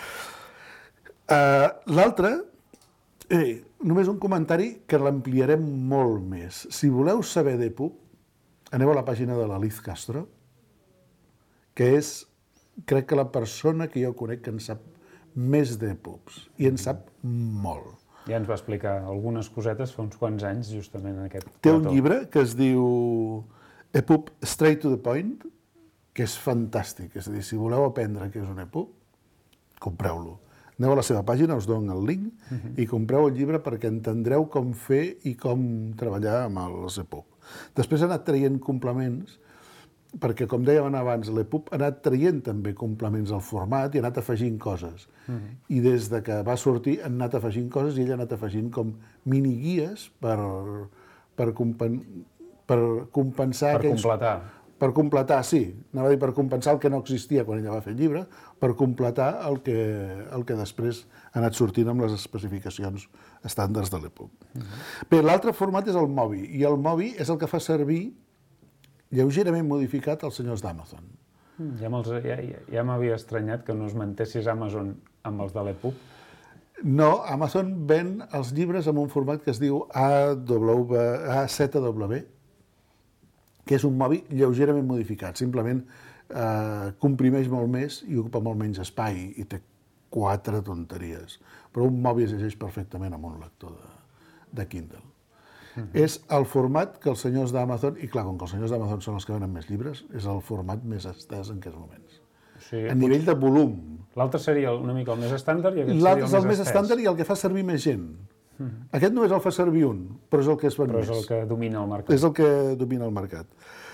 Speaker 5: Uh, L'altre, eh, només un comentari que l'ampliarem molt més. Si voleu saber d'EPUB, aneu a la pàgina de la Liz Castro, que és, crec que la persona que jo conec que en sap més d'EPUBs, i en sap molt.
Speaker 2: Ja ens va explicar algunes cosetes fa uns quants anys, justament en aquest
Speaker 5: Té un
Speaker 2: plató.
Speaker 5: llibre que es diu EPUB Straight to the Point, que és fantàstic. És a dir, si voleu aprendre què és un EPUB, compreu-lo. Aneu a la seva pàgina, us dono el link, uh-huh. i compreu el llibre perquè entendreu com fer i com treballar amb els EPUB. Després ha anat traient complements, perquè, com dèiem abans, l'EPUB ha anat traient també complements al format i ha anat afegint coses. Uh-huh. I des de que va sortir han anat afegint coses i ell ha anat afegint com miniguies per, per, compen, per compensar...
Speaker 2: Per aquells, completar.
Speaker 5: Per completar, sí. Anava a dir per compensar el que no existia quan ella va fer el llibre, per completar el que, el que després ha anat sortint amb les especificacions estàndards de l'EPUB. Uh-huh. Bé, l'altre format és el MOBI, i el MOBI és el que fa servir lleugerament modificat els senyors d'Amazon.
Speaker 2: Ja, ja, ja m'havia estranyat que no esmentessis Amazon amb els de l'EPUB.
Speaker 5: No, Amazon ven els llibres en un format que es diu A Z W, que és un MOBI lleugerament modificat. Simplement eh, comprimeix molt més i ocupa molt menys espai i té quatre tonteries. Però un MOBI es llegeix perfectament amb un lector de, de Kindle. Uh-huh. És el format que els senyors d'Amazon, i clar, com que els senyors d'Amazon són els que venen més llibres, és el format més estès en aquests moments. Sí, a nivell de volum.
Speaker 2: L'altre seria una mica el més estàndard i aquest
Speaker 5: seria el,
Speaker 2: el més
Speaker 5: més estàndard i el que fa servir més gent. Mm. Aquest només el fa servir un, però és el que es ven
Speaker 2: Però
Speaker 5: més.
Speaker 2: és el que domina el mercat.
Speaker 5: És el que domina el mercat.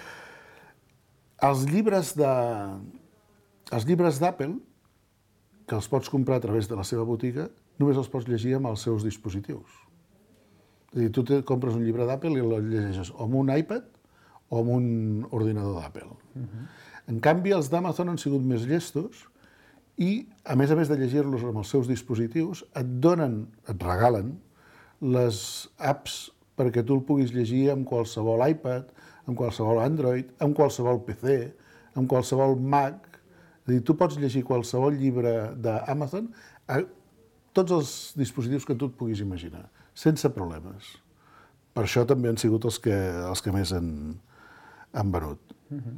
Speaker 5: Els llibres de... Els llibres d'Apple, que els pots comprar a través de la seva botiga, només els pots llegir amb els seus dispositius. És a dir, tu te compres un llibre d'Apple i el llegeixes o amb un iPad o amb un ordinador d'Apple. Uh-huh. En canvi, els d'Amazon han sigut més llestos i, a més a més de llegir-los amb els seus dispositius, et donen, et regalen les apps perquè tu el puguis llegir amb qualsevol iPad, amb qualsevol Android, amb qualsevol P C, amb qualsevol Mac. És a dir, tu pots llegir qualsevol llibre d'Amazon a tots els dispositius que tu et puguis imaginar, sense problemes. Per això també han sigut els que, els que més han, han venut. Uh-huh.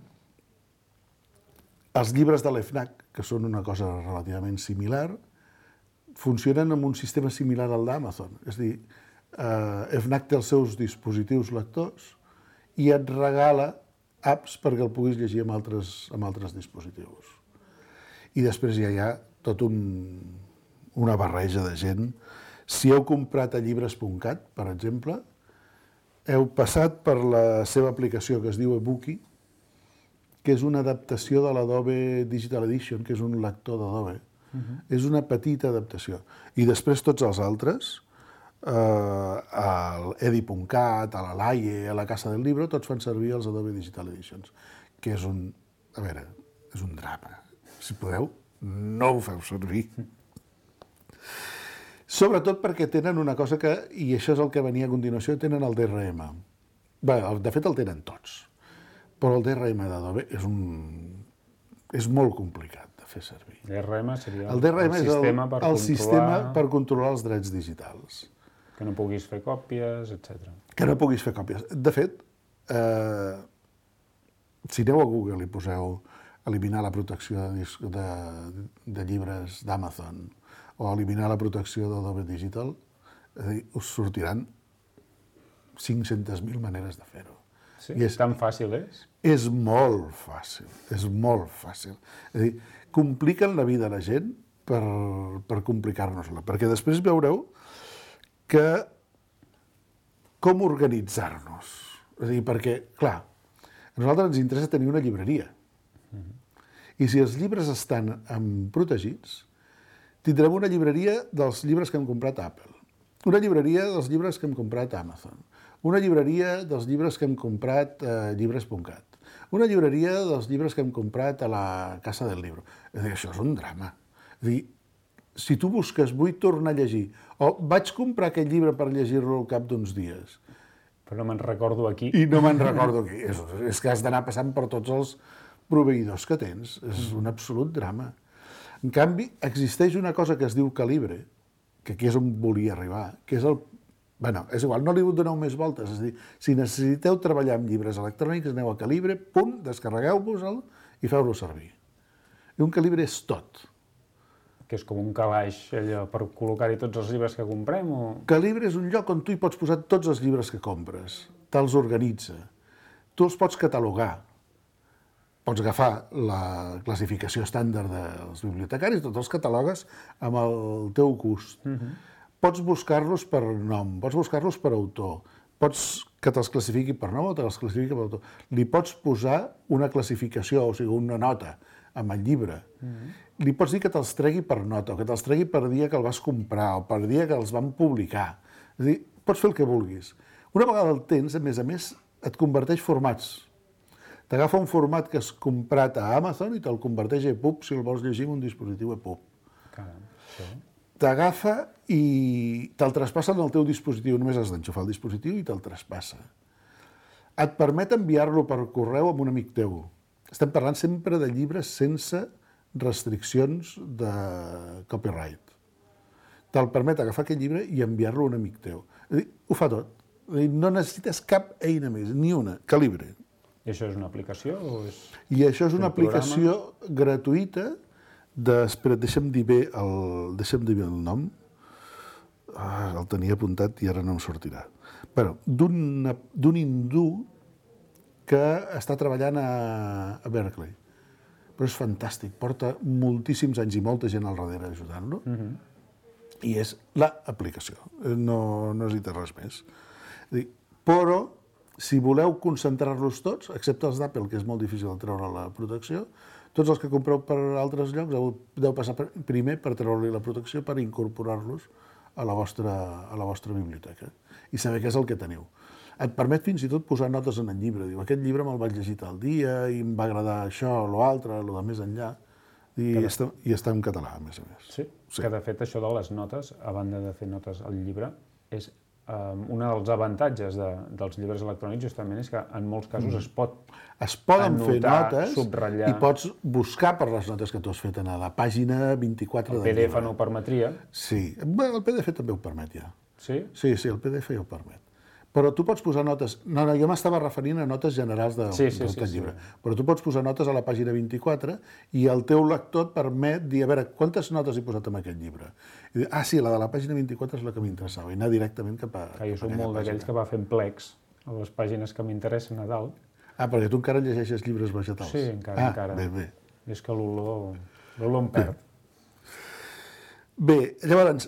Speaker 5: Els llibres de l'FNAC, que són una cosa relativament similar, funcionen amb un sistema similar al d'Amazon. És a dir, eh, FNAC té els seus dispositius lectors i et regala apps perquè el puguis llegir amb altres, amb altres dispositius. I després ja hi ha tot un, una barreja de gent. Si heu comprat a llibres punt cat, per exemple, heu passat per la seva aplicació que es diu eBookie, que és una adaptació de l'Adobe Digital Edition, que és un lector d'Adobe. Uh-huh. És una petita adaptació. I després tots els altres, eh, a l'edi punt cat, a la Laie, a la Casa del Libro, tots fan servir els Adobe Digital Editions, que és un... A veure, és un drama. Si podeu, no ho feu servir. Sobretot perquè tenen una cosa que, i això és el que venia a continuació, tenen el D R M. Bé, de fet el tenen tots, però el D R M d'Adobe és un... és molt complicat de fer servir.
Speaker 2: D R M seria
Speaker 5: el, D R M
Speaker 2: el,
Speaker 5: és el,
Speaker 2: sistema, per
Speaker 5: el
Speaker 2: controlar...
Speaker 5: sistema per controlar els drets digitals.
Speaker 2: Que no puguis fer còpies, etcètera.
Speaker 5: Que no puguis fer còpies. De fet, eh, si aneu a Google i poseu eliminar la protecció de, de, de llibres d'Amazon o eliminar la protecció d'Adobe Digital, és a dir, us sortiran cinc-centes mil maneres de fer-ho.
Speaker 2: Sí,
Speaker 5: I és,
Speaker 2: tan fàcil és?
Speaker 5: És molt fàcil, és molt fàcil. És a dir, compliquen la vida a la gent per, per complicar-nos-la, perquè després veureu que com organitzar-nos. És a dir, perquè, clar, a nosaltres ens interessa tenir una llibreria. I si els llibres estan protegits, tindrem una llibreria dels llibres que hem comprat a Apple, una llibreria dels llibres que hem comprat a Amazon, una llibreria dels llibres que hem comprat a llibres punt cat, una llibreria dels llibres que hem comprat a la Casa del Libro. És a dir, això és un drama. És a dir, si tu busques vull tornar a llegir, o vaig comprar aquest llibre per llegir-lo al cap d'uns dies,
Speaker 2: però no me'n recordo aquí.
Speaker 5: I no me'n recordo aquí. És, és que has d'anar passant per tots els proveïdors que tens. És un absolut drama. En canvi, existeix una cosa que es diu Calibre, que aquí és on volia arribar, que és el... Bueno, és igual, no li doneu més voltes. És a dir, si necessiteu treballar amb llibres electrònics, aneu a Calibre, punt, descarregueu-vos-el i feu-lo servir. I un Calibre és tot.
Speaker 2: Que és com un calaix allò, per col·locar-hi tots els llibres que comprem? O...
Speaker 5: Calibre és un lloc on tu hi pots posar tots els llibres que compres. Te'ls organitza. Tu els pots catalogar. Pots agafar la classificació estàndard dels bibliotecaris, tots els catalogues amb el teu gust. Uh-huh. Pots buscar-los per nom, pots buscar-los per autor, pots que te'ls classifiqui per nom o te'ls classifiqui per autor. Li pots posar una classificació, o sigui, una nota amb el llibre. Uh-huh. Li pots dir que te'ls tregui per nota, o que te'ls tregui per dia que el vas comprar, o per dia que els van publicar. És a dir, pots fer el que vulguis. Una vegada el tens, a més a més, et converteix formats. T'agafa un format que has comprat a Amazon i te'l converteix a EPUB si el vols llegir en un dispositiu EPUB.
Speaker 2: Caram, sí.
Speaker 5: T'agafa i te'l traspassa en el teu dispositiu. Només has d'enxufar el dispositiu i te'l traspassa. Et permet enviar-lo per correu amb un amic teu. Estem parlant sempre de llibres sense restriccions de copyright. Te'l permet agafar aquest llibre i enviar-lo a un amic teu. És a dir, ho fa tot. És a dir, no necessites cap eina més, ni una. Calibre.
Speaker 2: I això és una aplicació o és...
Speaker 5: I això és una aplicació gratuïta de... Espera, deixa'm dir bé el, deixa'm dir bé el nom. Ah, el tenia apuntat i ara no em sortirà. Bueno, d'un hindú que està treballant a, a Berkeley. Però és fantàstic, porta moltíssims anys i molta gent al darrere ajudant-lo. Uh-huh. I és l'aplicació, no, no necessita res més. Però, si voleu concentrar-los tots, excepte els d'Apple, que és molt difícil de treure la protecció, tots els que compreu per altres llocs deu passar primer per treure-li la protecció per incorporar-los a la vostra, a la vostra biblioteca i saber què és el que teniu. Et permet fins i tot posar notes en el llibre. Diu, aquest llibre me'l vaig llegir tal dia i em va agradar això, l'altre, el de més enllà. I, de... està, I està en català, a més a més.
Speaker 2: Sí, sí, que de fet això de les notes, a banda de fer notes al llibre, és um, un dels avantatges de, dels llibres electrònics justament és que en molts casos mm. es pot
Speaker 5: es poden
Speaker 2: anotar,
Speaker 5: fer notes
Speaker 2: subratllar.
Speaker 5: I pots buscar per les notes que tu has fet a la pàgina vint-i-quatre del
Speaker 2: llibre. El P D F
Speaker 5: llibre.
Speaker 2: no ho permetria.
Speaker 5: Sí, el P D F també ho permet ja.
Speaker 2: Sí?
Speaker 5: Sí, sí, el P D F ja ho permet. Però tu pots posar notes... No, no, jo m'estava referint a notes generals de,
Speaker 2: sí, sí,
Speaker 5: del
Speaker 2: sí,
Speaker 5: llibre.
Speaker 2: Sí.
Speaker 5: Però tu pots posar notes a la pàgina vint-i-quatre i el teu lector et permet dir, a veure, quantes notes he posat en aquest llibre? I dir, ah, sí, la de la pàgina vint-i-quatre és la que m'interessava, i anar directament cap a...
Speaker 2: Que jo soc molt d'aquells que va fent plecs a les pàgines que m'interessen a dalt.
Speaker 5: Ah, perquè tu encara llegeixes llibres vegetals.
Speaker 2: Sí, encara,
Speaker 5: ah,
Speaker 2: encara.
Speaker 5: Bé, bé.
Speaker 2: És que l'olor l'olor em perd.
Speaker 5: Bé, llavors,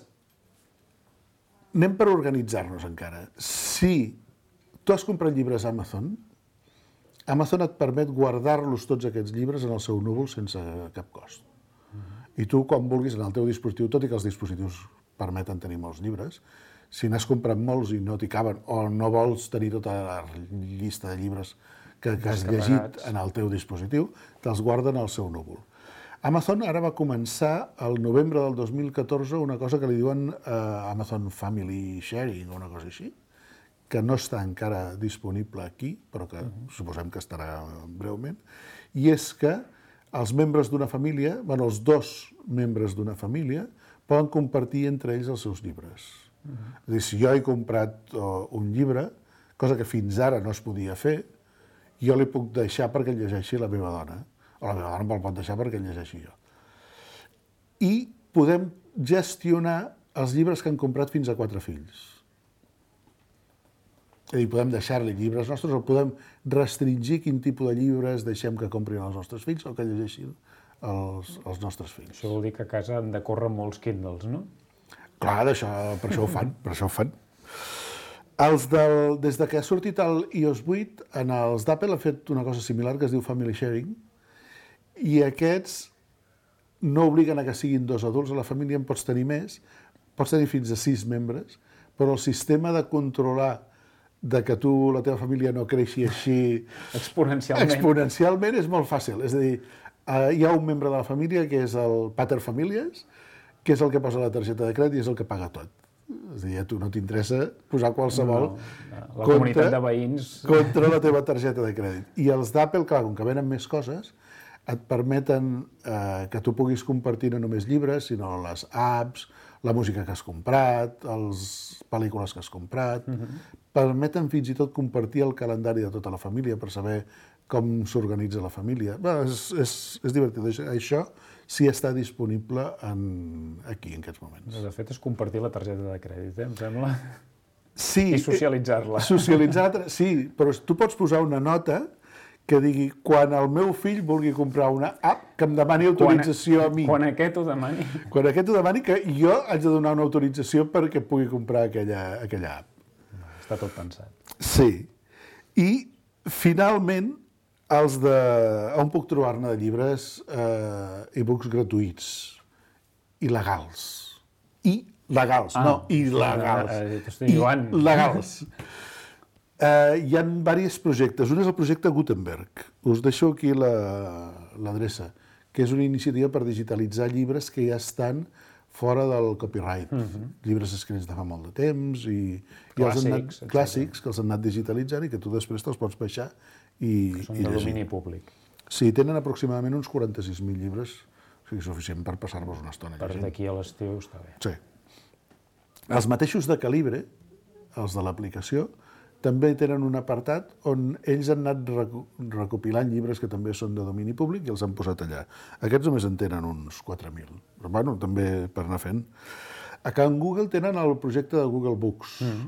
Speaker 5: anem per organitzar-nos encara. Si tu has comprat llibres a Amazon, Amazon et permet guardar-los tots aquests llibres en el seu núvol sense cap cost. Uh-huh. I tu, quan vulguis, en el teu dispositiu, tot i que els dispositius permeten tenir molts llibres, si n'has comprat molts i no t'hi caben, o no vols tenir tota la llista de llibres que, que has llegit en el teu dispositiu, te'ls guarden al seu núvol. Amazon ara va començar, el novembre del dos mil catorze, una cosa que li diuen eh, Amazon Family Sharing o una cosa així, que no està encara disponible aquí, però que uh-huh. suposem que estarà breument, i és que els membres d'una família, bueno, els dos membres d'una família, poden compartir entre ells els seus llibres. Uh-huh. És a dir, si jo he comprat uh, un llibre, cosa que fins ara no es podia fer, jo li puc deixar perquè el llegeixi la meva dona, o la meva dona me'l pot deixar perquè el llegeixi jo. I podem gestionar els llibres que han comprat fins a quatre fills. És a dir, podem deixar-li llibres nostres o podem restringir quin tipus de llibres deixem que comprin els nostres fills o que llegeixin els, els nostres fills.
Speaker 2: Això vol dir que a casa han de córrer molts Kindles, no?
Speaker 5: Clar, això, per això ho fan, per això ho fan. Els del, des de que ha sortit el i O S vuit, en els d'Apple han fet una cosa similar que es diu Family Sharing, i aquests no obliguen a que siguin dos adults a la família, en pots tenir més, pots tenir fins a sis membres, però el sistema de controlar de que tu, la teva família, no creixi així
Speaker 2: exponencialment.
Speaker 5: exponencialment és molt fàcil. És a dir, hi ha un membre de la família que és el pater familias, que és el que posa la targeta de crèdit i és el que paga tot. És a dir, a tu no t'interessa posar qualsevol
Speaker 2: no, la
Speaker 5: contra,
Speaker 2: comunitat de veïns
Speaker 5: contra la teva targeta de crèdit. I els d'Apple, clar, com que venen més coses, et permeten eh, que tu puguis compartir no només llibres, sinó les apps, la música que has comprat, les pel·lícules que has comprat. Uh-huh. Permeten fins i tot compartir el calendari de tota la família per saber com s'organitza la família. Bé, és, és, és divertit. Això sí està disponible en, aquí, en aquests moments.
Speaker 2: De fet, és compartir la targeta de crèdit, eh, em sembla.
Speaker 5: Sí.
Speaker 2: I socialitzar-la.
Speaker 5: Socialitzar, sí, però tu pots posar una nota que digui, quan el meu fill vulgui comprar una app, que em demani autorització
Speaker 2: quan,
Speaker 5: a mi.
Speaker 2: Quan aquest ho demani.
Speaker 5: Quan aquest ho demani, que jo haig de donar una autorització perquè pugui comprar aquella, aquella app.
Speaker 2: Està tot pensat.
Speaker 5: Sí. I, finalment, els de... on puc trobar-ne de llibres eh, e-books gratuïts i legals. I legals,
Speaker 2: ah,
Speaker 5: no, il·legals.
Speaker 2: Eh, T'estic jugant.
Speaker 5: Il·legals. Uh, hi ha diversos projectes. Un és el projecte Gutenberg. Us deixo aquí l'adreça, la, que és una iniciativa per digitalitzar llibres que ja estan fora del copyright. Uh-huh. Llibres escrits de fa molt de temps i, i els han anat, clàssics que els han anat digitalitzant i que tu després te'ls pots baixar i,
Speaker 2: que són
Speaker 5: i
Speaker 2: de
Speaker 5: llegir.
Speaker 2: domini públic.
Speaker 5: Sí, tenen aproximadament uns quaranta-sis mil llibres, o sigui, suficient per passar-vos una estona
Speaker 2: Per
Speaker 5: llegint.
Speaker 2: d'aquí a l'estiu està bé.
Speaker 5: Sí. Els mateixos de Calibre, els de l'aplicació, també tenen un apartat on ells han anat recopilant llibres que també són de domini públic i els han posat allà. Aquests només en tenen uns quatre mil, però bueno, també per anar fent. A Can Google tenen el projecte de Google Books. Mm.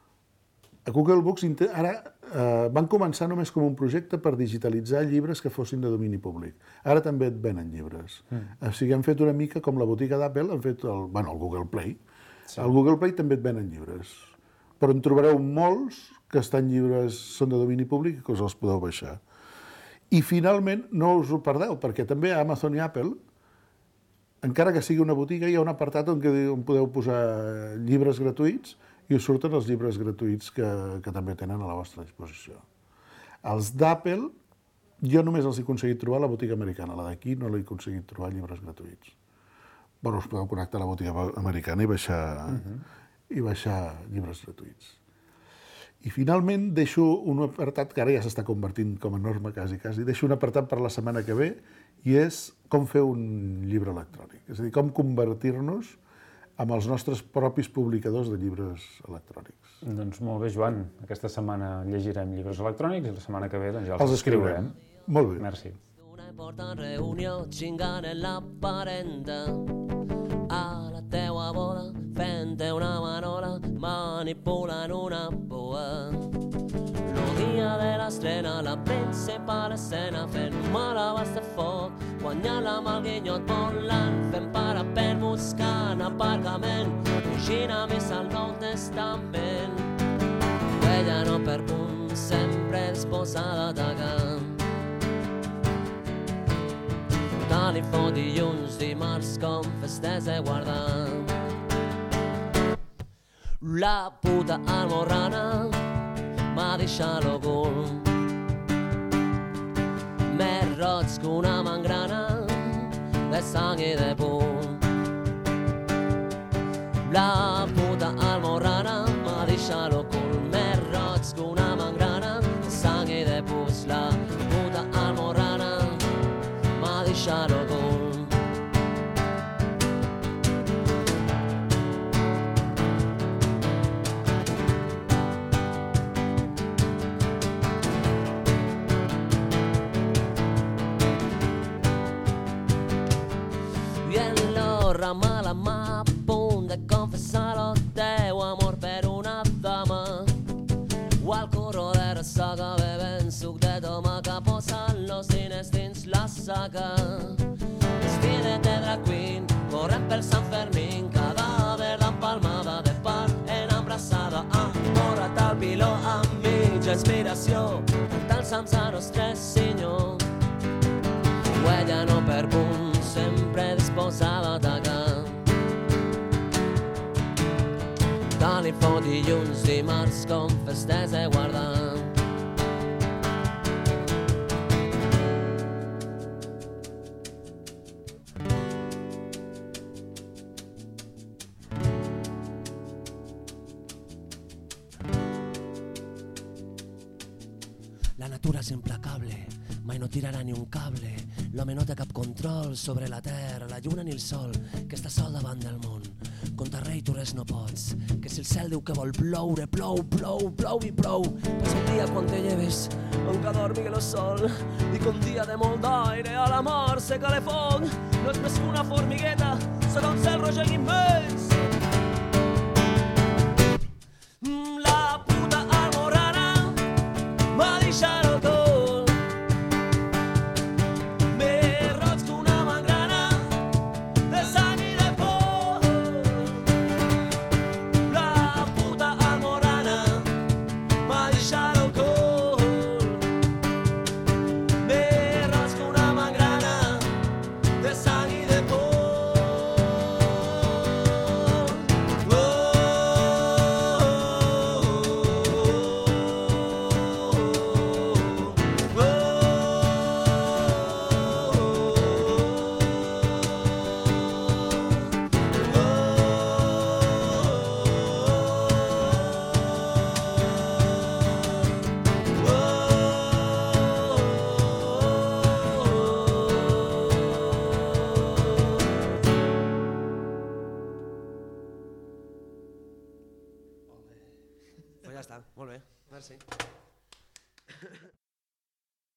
Speaker 5: A Google Books ara eh, van començar només com un projecte per digitalitzar llibres que fossin de domini públic. Ara també et venen llibres. Mm. O sigui, han fet una mica com la botiga d'Apple, han fet el, bueno, el Google Play, Al Google Play també et venen llibres, però en trobareu molts que estan llibres, són de domini públic i que us els podeu baixar. I finalment, no us ho perdeu, perquè també a Amazon i Apple, encara que sigui una botiga, hi ha un apartat on, on podeu posar llibres gratuïts i us surten els llibres gratuïts que, que també tenen a la vostra disposició. Els d'Apple, jo només els he aconseguit trobar a la botiga americana. La d'aquí no l'he aconseguit trobar llibres gratuïts. Però us podeu connectar a la botiga americana i baixar, uh-huh. i baixar llibres gratuïts. I finalment deixo un apartat que ara ja s'està convertint com a norma quasi, quasi. Deixo un apartat per la setmana que ve i és com fer un llibre electrònic. És a dir, com convertir-nos amb els nostres propis publicadors de llibres electrònics.
Speaker 2: Doncs molt bé, Joan. Aquesta setmana llegirem llibres electrònics i la setmana que ve doncs, ja els,
Speaker 5: els escriurem. escriurem. Molt bé.
Speaker 2: Merci.
Speaker 6: Una important reunió xingant en la parenta a la teua boda fent una manola manipulant una boa. El dia de l'estrena la principal escena fent malabars de foc guanyant amb el guinyot volant fent parapent buscant aparcament llegint a missa el Nou Testament. Ella no per punt sempre disposada a atacar. Tal i fot dilluns, dimarts com festes de guardar. La puta almorrana m'ha deixat l'ocult. Més roig que una mangrana de sang i de punt. La puta almorrana m'ha deixat l'ocult. Més roig que una mangrana de sang i de punt. La puta almorrana m'ha deixat l'ocult. Mala mà a punt de confessar el teu amor per una dama o al corro de ressaca bevent suc de tomaca posant los diners dins la saca vestidet de drag queen corrent per Sant Fermín cadàver d'empalmada de part en embrassada amorrat al piló amb mitja inspiració cantant salms a nostre senyor o ella no per punt sempre disposada a atacar. Tal i fot dilluns, dimarts com festes de guardar. La natura és implacable, mai no tirarà ni un cable. L'home no té cap control sobre la terra, la lluna ni el sol, que està sol davant del món. Contra rei tu res no pots, que si el cel diu que vol ploure, plou, plou, plou i plou. Pues un dia quan te lleves, encara dormi el sol, i que un dia de molt d'aire a la mar se cale foc. No és més que una formigueta, sota un cel rogent immens. La puta almorrana m'ha deixat el cul. Més roig que una mangrana de sang i de por. La puta almorrana m'ha deixat el cul. Més roig que una mangrana de sang i de por. Pues ja està, molt bé, merci.